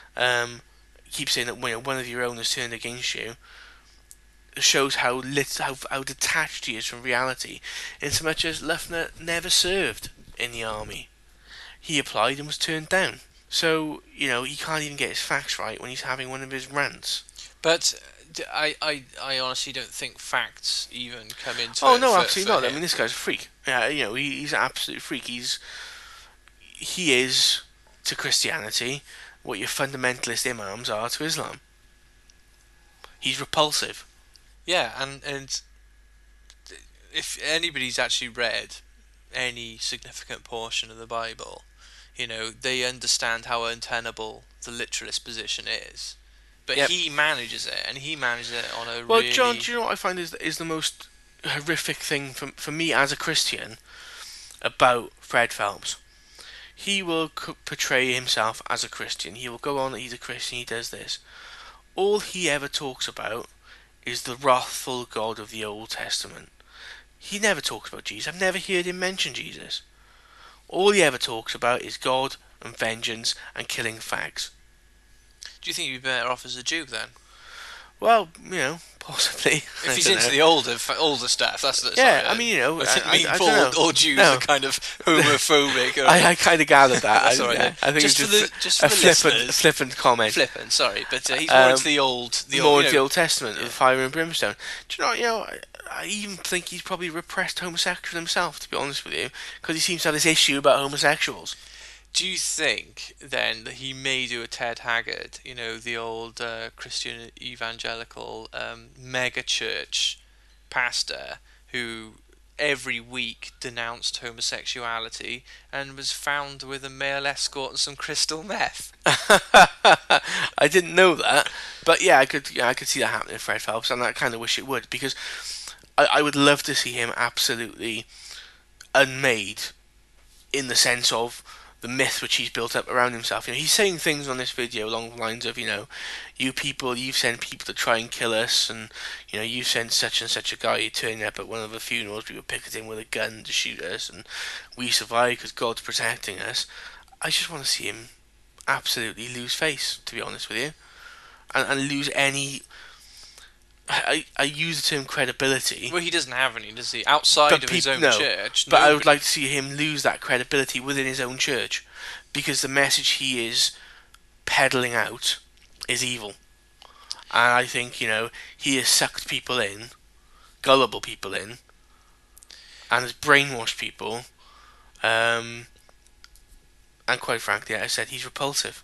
Keep saying that one of your own has turned against you. Shows how detached he is from reality. In so much as Loughner never served in the army, he applied and was turned down. So he can't even get his facts right when he's having one of his rants. But I honestly don't think facts even come into. Oh it no, for, absolutely for not. him. I mean, this guy's a freak. Yeah, he's an absolute freak. He is to Christianity what your fundamentalist imams are to Islam. He's repulsive. Yeah, and if anybody's actually read any significant portion of the Bible, they understand how untenable the literalist position is. But Yep. he manages it, and he manages it on a Well, really... John, do you know what I find is the most horrific thing for me as a Christian about Fred Phelps? he will portray himself as a Christian. He will go on that he's a Christian, he does this. All he ever talks about is the wrathful God of the Old Testament. He never talks about Jesus. I've never heard him mention Jesus. All he ever talks about is God and vengeance and killing fags. Do you think you'd be better off as a Jew then? Well, possibly. If he's into the older stuff, that's yeah. Sorry, I mean, I don't know. all Jews are kind of homophobic. I kind of gathered that. That's all right. I think just it's for a the flippant comment. Flippant, sorry, but he's more into the old, the Old Testament, of fire and brimstone. Do you know? I even think he's probably repressed homosexual himself. To be honest with you, because he seems to have this issue about homosexuals. Do you think then that he may do a Ted Haggard, the old Christian evangelical mega church pastor who every week denounced homosexuality and was found with a male escort and some crystal meth? I didn't know that, but I could see that happening to Fred Phelps, and I kind of wish it would, because I would love to see him absolutely unmade in the sense of the myth which he's built up around himself. He's saying things on this video along the lines of, you people, you've sent people to try and kill us, and you've sent such and such a guy turning up at one of the funerals. We were picketing with a gun to shoot us, and we survived because God's protecting us. I just want to see him absolutely lose face, to be honest with you, and lose any. I use the term credibility. Well, he doesn't have any, does he? Outside of his own church. But I would like to see him lose that credibility within his own church, because the message he is peddling out is evil. And I think, he has sucked people in, gullible people in, and has brainwashed people. And quite frankly, I said he's repulsive.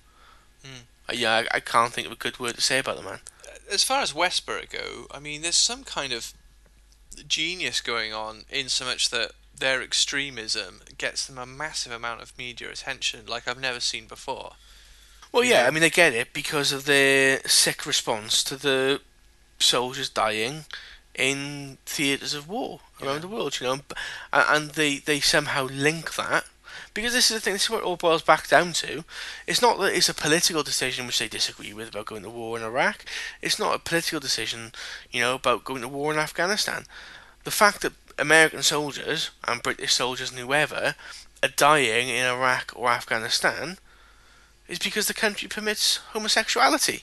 I can't think of a good word to say about the man. As far as Westboro go, I mean, there's some kind of genius going on in so much that their extremism gets them a massive amount of media attention like I've never seen before. Well, I mean, they get it because of their sick response to the soldiers dying in theatres of war around the world, and they somehow link that. Because this is the thing, this is what it all boils back down to. It's not that it's a political decision which they disagree with about going to war in Iraq. It's not a political decision, about going to war in Afghanistan. The fact that American soldiers and British soldiers and whoever are dying in Iraq or Afghanistan is because the country permits homosexuality.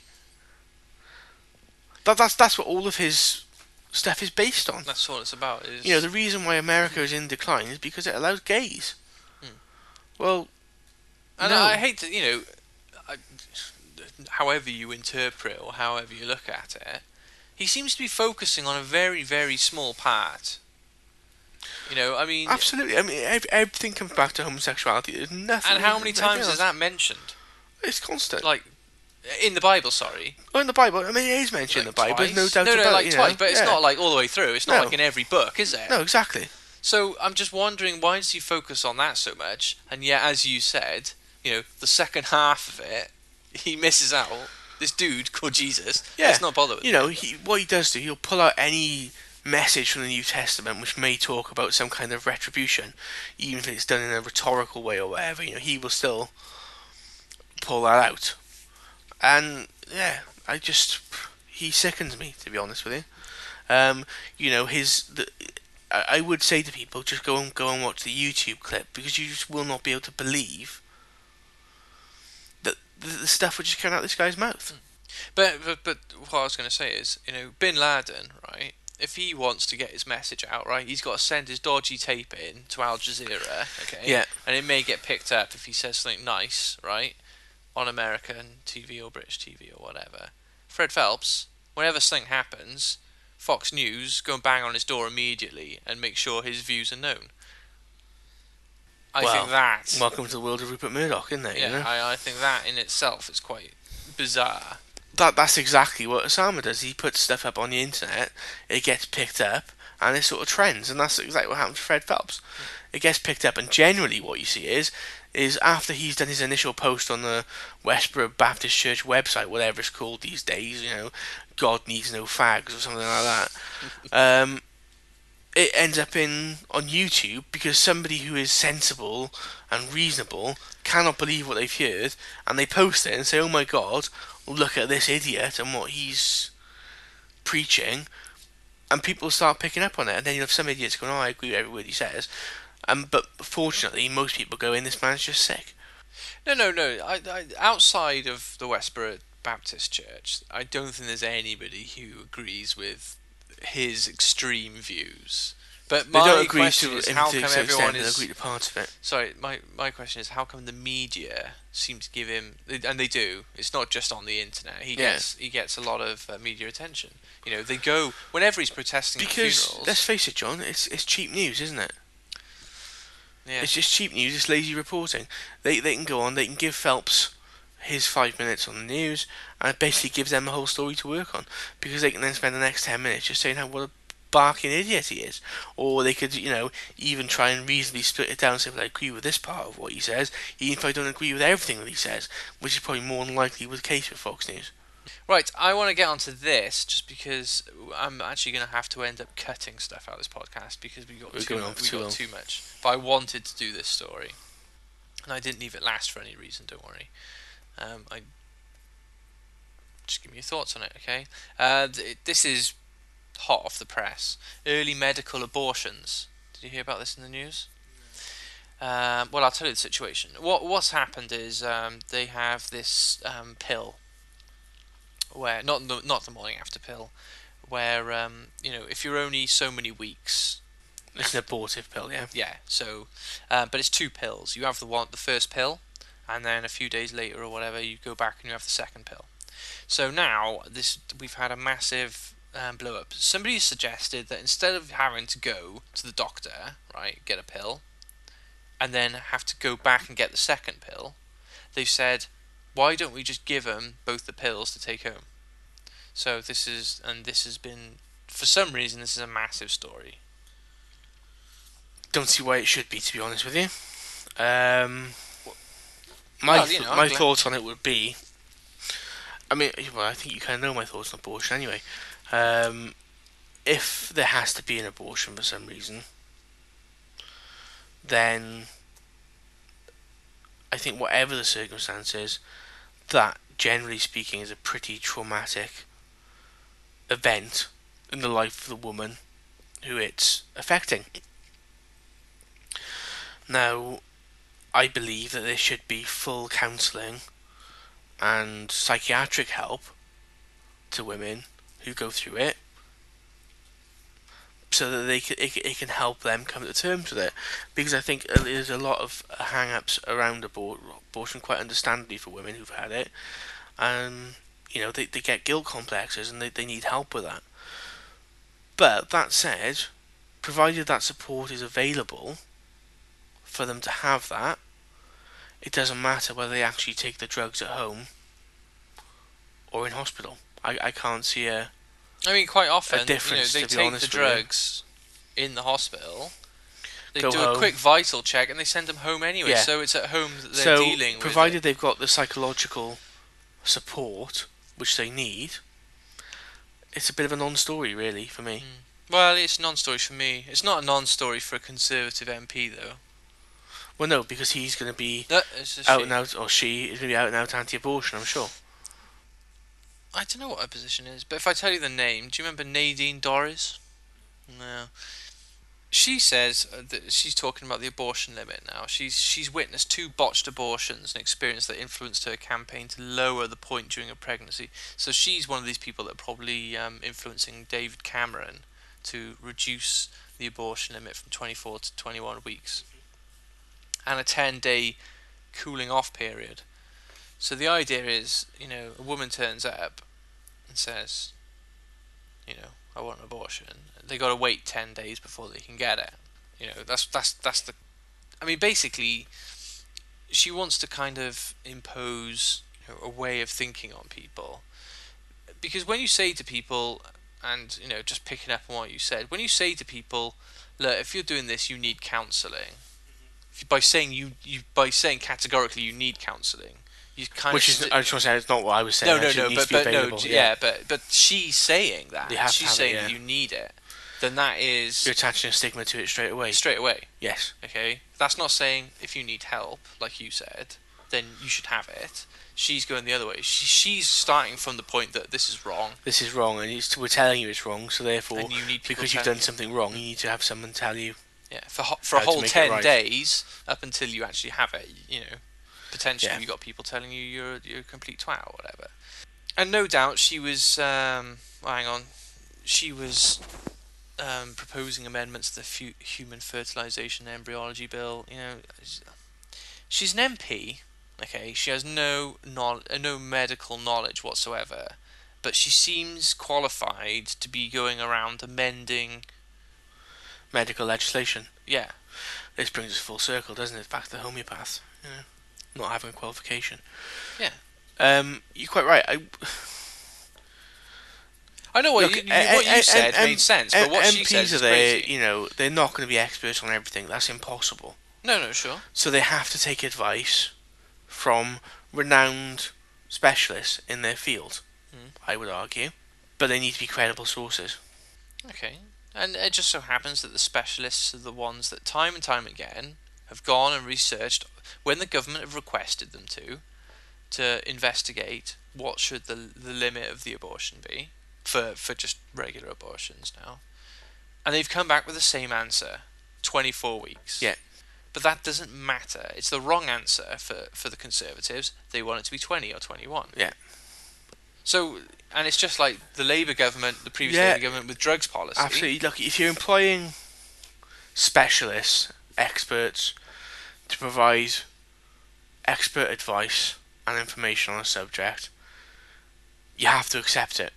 That's what all of his stuff is based on. That's all it's about. The reason why America is in decline is because it allows gays. Well, and no. I hate to, however you interpret or however you look at it, he seems to be focusing on a very, very small part. I mean... Absolutely. I mean, everything comes back to homosexuality. There's nothing... And how many times is that mentioned? It's constant. Like, in the Bible, sorry. Oh, in the Bible. I mean, it is mentioned in the Bible. Twice? There's no doubt about it. Twice, but it's not like all the way through. It's not like in every book, is it? No, exactly. So I'm just wondering, why does he focus on that so much? And yet, as you said, the second half of it, he misses out. This dude called Jesus. Let's not bother with it. What he does do, he'll pull out any message from the New Testament which may talk about some kind of retribution, even if it's done in a rhetorical way or whatever. He will still pull that out. And he sickens me, to be honest with you. I would say to people, just go and watch the YouTube clip, because you just will not be able to believe that the stuff which is coming out of this guy's mouth. But what I was going to say is, Bin Laden, right? If he wants to get his message out, right, he's got to send his dodgy tape in to Al Jazeera, okay? Yeah. And it may get picked up if he says something nice, right, on American TV or British TV or whatever. Fred Phelps, whenever something happens, Fox News go and bang on his door immediately and make sure his views are known. I think that... Welcome to the world of Rupert Murdoch, isn't it? Yeah, I think that in itself is quite bizarre. That's exactly what Osama does. He puts stuff up on the internet, it gets picked up, and it sort of trends, and that's exactly what happened to Fred Phelps. It gets picked up, and generally what you see is after he's done his initial post on the Westboro Baptist Church website, whatever it's called these days, God needs no fags or something like that. it ends up on YouTube because somebody who is sensible and reasonable cannot believe what they've heard, and they post it and say, "Oh my God, look at this idiot and what he's preaching," and people start picking up on it, and then you have some idiots going, "Oh, I agree with every word he says," but fortunately, most people go in, "This man's just sick." No. Outside of the Westboro Baptist Church, I don't think there's anybody who agrees with his extreme views. But They don't my agree question to is, to how the come extent everyone they is... agree to parts of it. Sorry, my question is, how come the media seem to give him... And they do. It's not just on the internet. Yeah. He gets a lot of media attention. You know, they go... Whenever he's protesting at Because funerals... let's face it, John, it's cheap news, isn't it? Yeah. It's just cheap news. It's lazy reporting. They can go on. They can give Phelps his 5 minutes on the news, and it basically gives them a whole story to work on, because they can then spend the next 10 minutes just saying how what a barking idiot he is. Or they could, even try and reasonably split it down and say, well, I agree with this part of what he says, even if I don't agree with everything that he says, which is probably more than likely the case with Fox News. Right, I want to get onto this just because I'm actually going to have to end up cutting stuff out of this podcast because we got too much. But I wanted to do this story, and I didn't leave it last for any reason. Don't worry. I just give me your thoughts on it, okay? This is hot off the press. Early medical abortions. Did you hear about this in the news? Well, I'll tell you the situation. What's happened is they have this pill. Where not the morning after pill, where if you're only so many weeks, it's an abortive pill, yeah. Yeah. So, but it's 2 pills. You have the first pill, and then a few days later or whatever, you go back and you have the second pill. So now we've had a massive blow up. Somebody suggested that instead of having to go to the doctor, right, get a pill, and then have to go back and get the second pill, they've said, why don't we just give them both the pills to take home? So this has been, for some reason, this is a massive story. Don't see why it should be, to be honest with you. My thoughts on it would be, I think you kind of know my thoughts on abortion anyway. If there has to be an abortion for some reason, then I think whatever the circumstances, that generally speaking is a pretty traumatic event in the life of the woman who it's affecting. Now, I believe that there should be full counselling and psychiatric help to women who go through it, so that it can help them come to terms with it. Because I think there's a lot of hang-ups around abortion, quite understandably, for women who've had it, and they get guilt complexes and they need help with that. But that said, provided that support is available for them to have that, it doesn't matter whether they actually take the drugs at home or in hospital. I can't see quite often a difference, they to be take honest the drugs in the hospital. They Go do home. a quick vital check and they send them home anyway. Yeah. So it's at home that they're dealing with. Provided they've got the psychological support which they need, it's a bit of a non-story, really, for me. Well, it's a non-story for me. It's not a non-story for a Conservative MP, though. Well, no, because he's going to be out and out, or she is going to be out and out anti-abortion, I'm sure. I don't know what her position is, but if I tell you the name, do you remember Nadine Dorries? No. She says that she's talking about the abortion limit now. She's witnessed 2 botched abortions, an experience that influenced her campaign to lower the point during a pregnancy. So she's one of these people that are probably influencing David Cameron to reduce the abortion limit from 24 to 21 weeks. And a 10-day cooling off period. So the idea is, a woman turns up and says, I want an abortion. They got to wait 10 days before they can get it. That's the... basically, she wants to kind of impose a way of thinking on people. Because when you say to people, and, just picking up on what you said, when you say to people, look, if you're doing this, you need counselling. By saying categorically you need counselling, you kind Which of... is, I just want to say, it's not what I was saying. But she's saying that. She's saying that you need it. then that is You're attaching a stigma to it straight away. straight away. Yes. Okay, that's not saying if you need help, like you said, then you should have it. She's going the other way. She's starting from the point that this is wrong, This is wrong, and we're telling you it's wrong. So therefore, and you need people because you've telling done something wrong, you need to have someone tell you. Yeah, for a how to whole make it 10 right. days up until you actually have it, potentially Yeah. you got people telling you you're a complete twat or whatever. And no doubt she was, hang on, she was proposing amendments to the Human Fertilisation and Embryology Bill. She's an MP. Okay, she has no medical knowledge whatsoever, but she seems qualified to be going around amending. Medical legislation. Yeah. This brings us full circle, doesn't it? Back to the homeopath. Yeah. Not having a qualification. Yeah. You're quite right. I know what Look, you said made sense, but what she said MPs is are there, crazy. they're not going to be experts on everything. That's impossible. No, sure. So they have to take advice from renowned specialists in their field, I would argue. But they need to be credible sources. Okay. And it just so happens that the specialists are the ones that time and time again have gone and researched when the government have requested them to investigate what should the limit of the abortion be for just regular abortions now. And they've come back with the same answer, 24 weeks. Yeah. But that doesn't matter. It's the wrong answer for the Conservatives. They want it to be 20 or 21. Yeah. So, and it's just like the Labour government, the previous Labour government with drugs policy. Absolutely. Look, if you're employing specialists, experts, to provide expert advice and information on a subject, you have to accept it.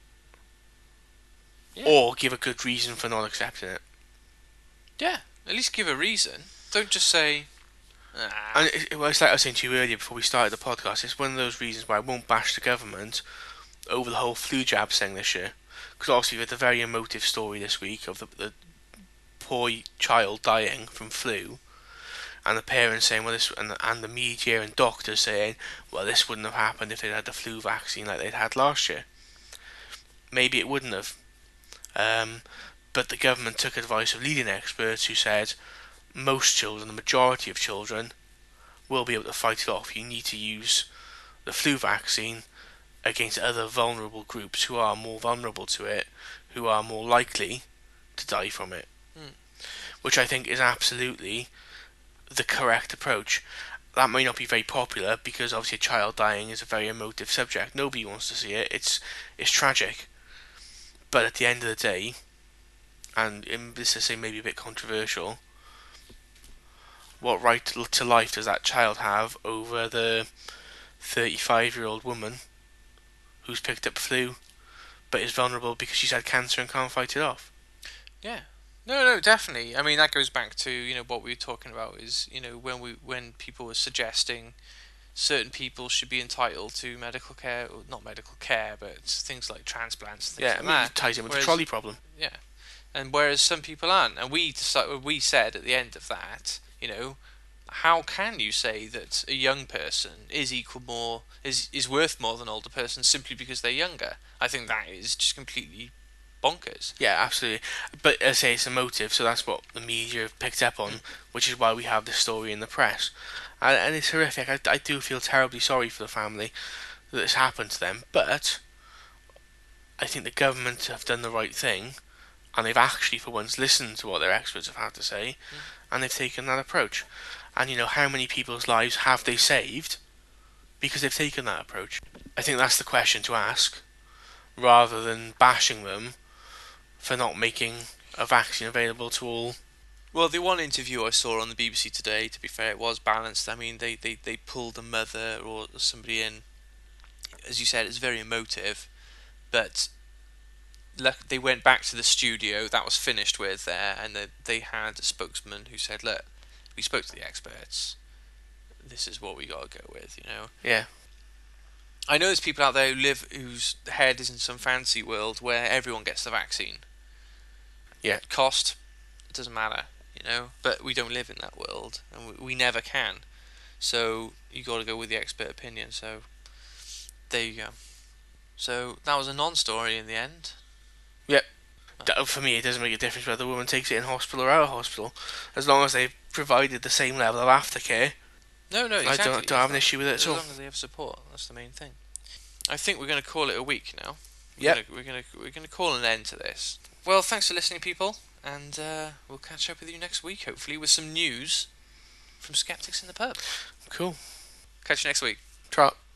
Yeah. Or give a good reason for not accepting it. Yeah, at least give a reason. Don't just say. And it's like I was saying to you earlier before we started the podcast, it's one of those reasons why I won't bash the government over the whole flu jab thing this year. Because obviously we had a very emotive story this week of the poor child dying from flu, and the parents saying, well, this, and the media and doctors saying, well, this wouldn't have happened if they'd had the flu vaccine like they'd had last year. Maybe it wouldn't have. But the government took advice of leading experts who said most children, the majority of children, will be able to fight it off. You need to use the flu vaccine against other vulnerable groups who are more vulnerable to it, who are more likely to die from it. Which I think is absolutely the correct approach. That may not be very popular because obviously a child dying is a very emotive subject. Nobody wants to see it. It's tragic. But at the end of the day, and this is maybe a bit controversial, what right to life does that child have over the 35-year-old woman who's picked up flu but is vulnerable because she's had cancer and can't fight it off? Yeah. No, definitely. I mean, that goes back to, what we were talking about is, when people were suggesting certain people should be entitled to medical care, or not medical care, but things like transplants, things like that. It ties in with the trolley problem. Yeah. And whereas some people aren't. And we said at the end of that, how can you say that a young person is worth more than an older person simply because they're younger? I think that is just completely bonkers. Yeah, absolutely. But as I say, it's emotive, so that's what the media have picked up on, which is why we have this story in the press. And it's horrific. I do feel terribly sorry for the family that this happened to them, but I think the government have done the right thing, and they've actually for once listened to what their experts have had to say, and they've taken that approach. And how many people's lives have they saved because they've taken that approach? I think that's the question to ask, rather than bashing them for not making a vaccine available to all. Well, the one interview I saw on the BBC today, to be fair, it was balanced. I mean, they pulled a mother or somebody in. As you said, it's very emotive, but they went back to the studio that was finished with there, and they had a spokesman who said, look, we spoke to the experts, this is what we got to go with, Yeah. I know there's people out there whose head is in some fancy world where everyone gets the vaccine. Yeah. Cost, it doesn't matter, but we don't live in that world, and we never can. So you got to go with the expert opinion. So there you go. So that was a non-story in the end. Yep. For me, it doesn't make a difference whether the woman takes it in hospital or out of hospital, as long as they've provided the same level of aftercare. No, I exactly. don't have an issue with it As at all. long as they have support, that's the main thing. I think we're going to call it a week now. Yep. We're gonna call an end to this. Well, thanks for listening, people, and we'll catch up with you next week, hopefully, with some news from Skeptics in the Pub. Cool. Catch you next week. Trot.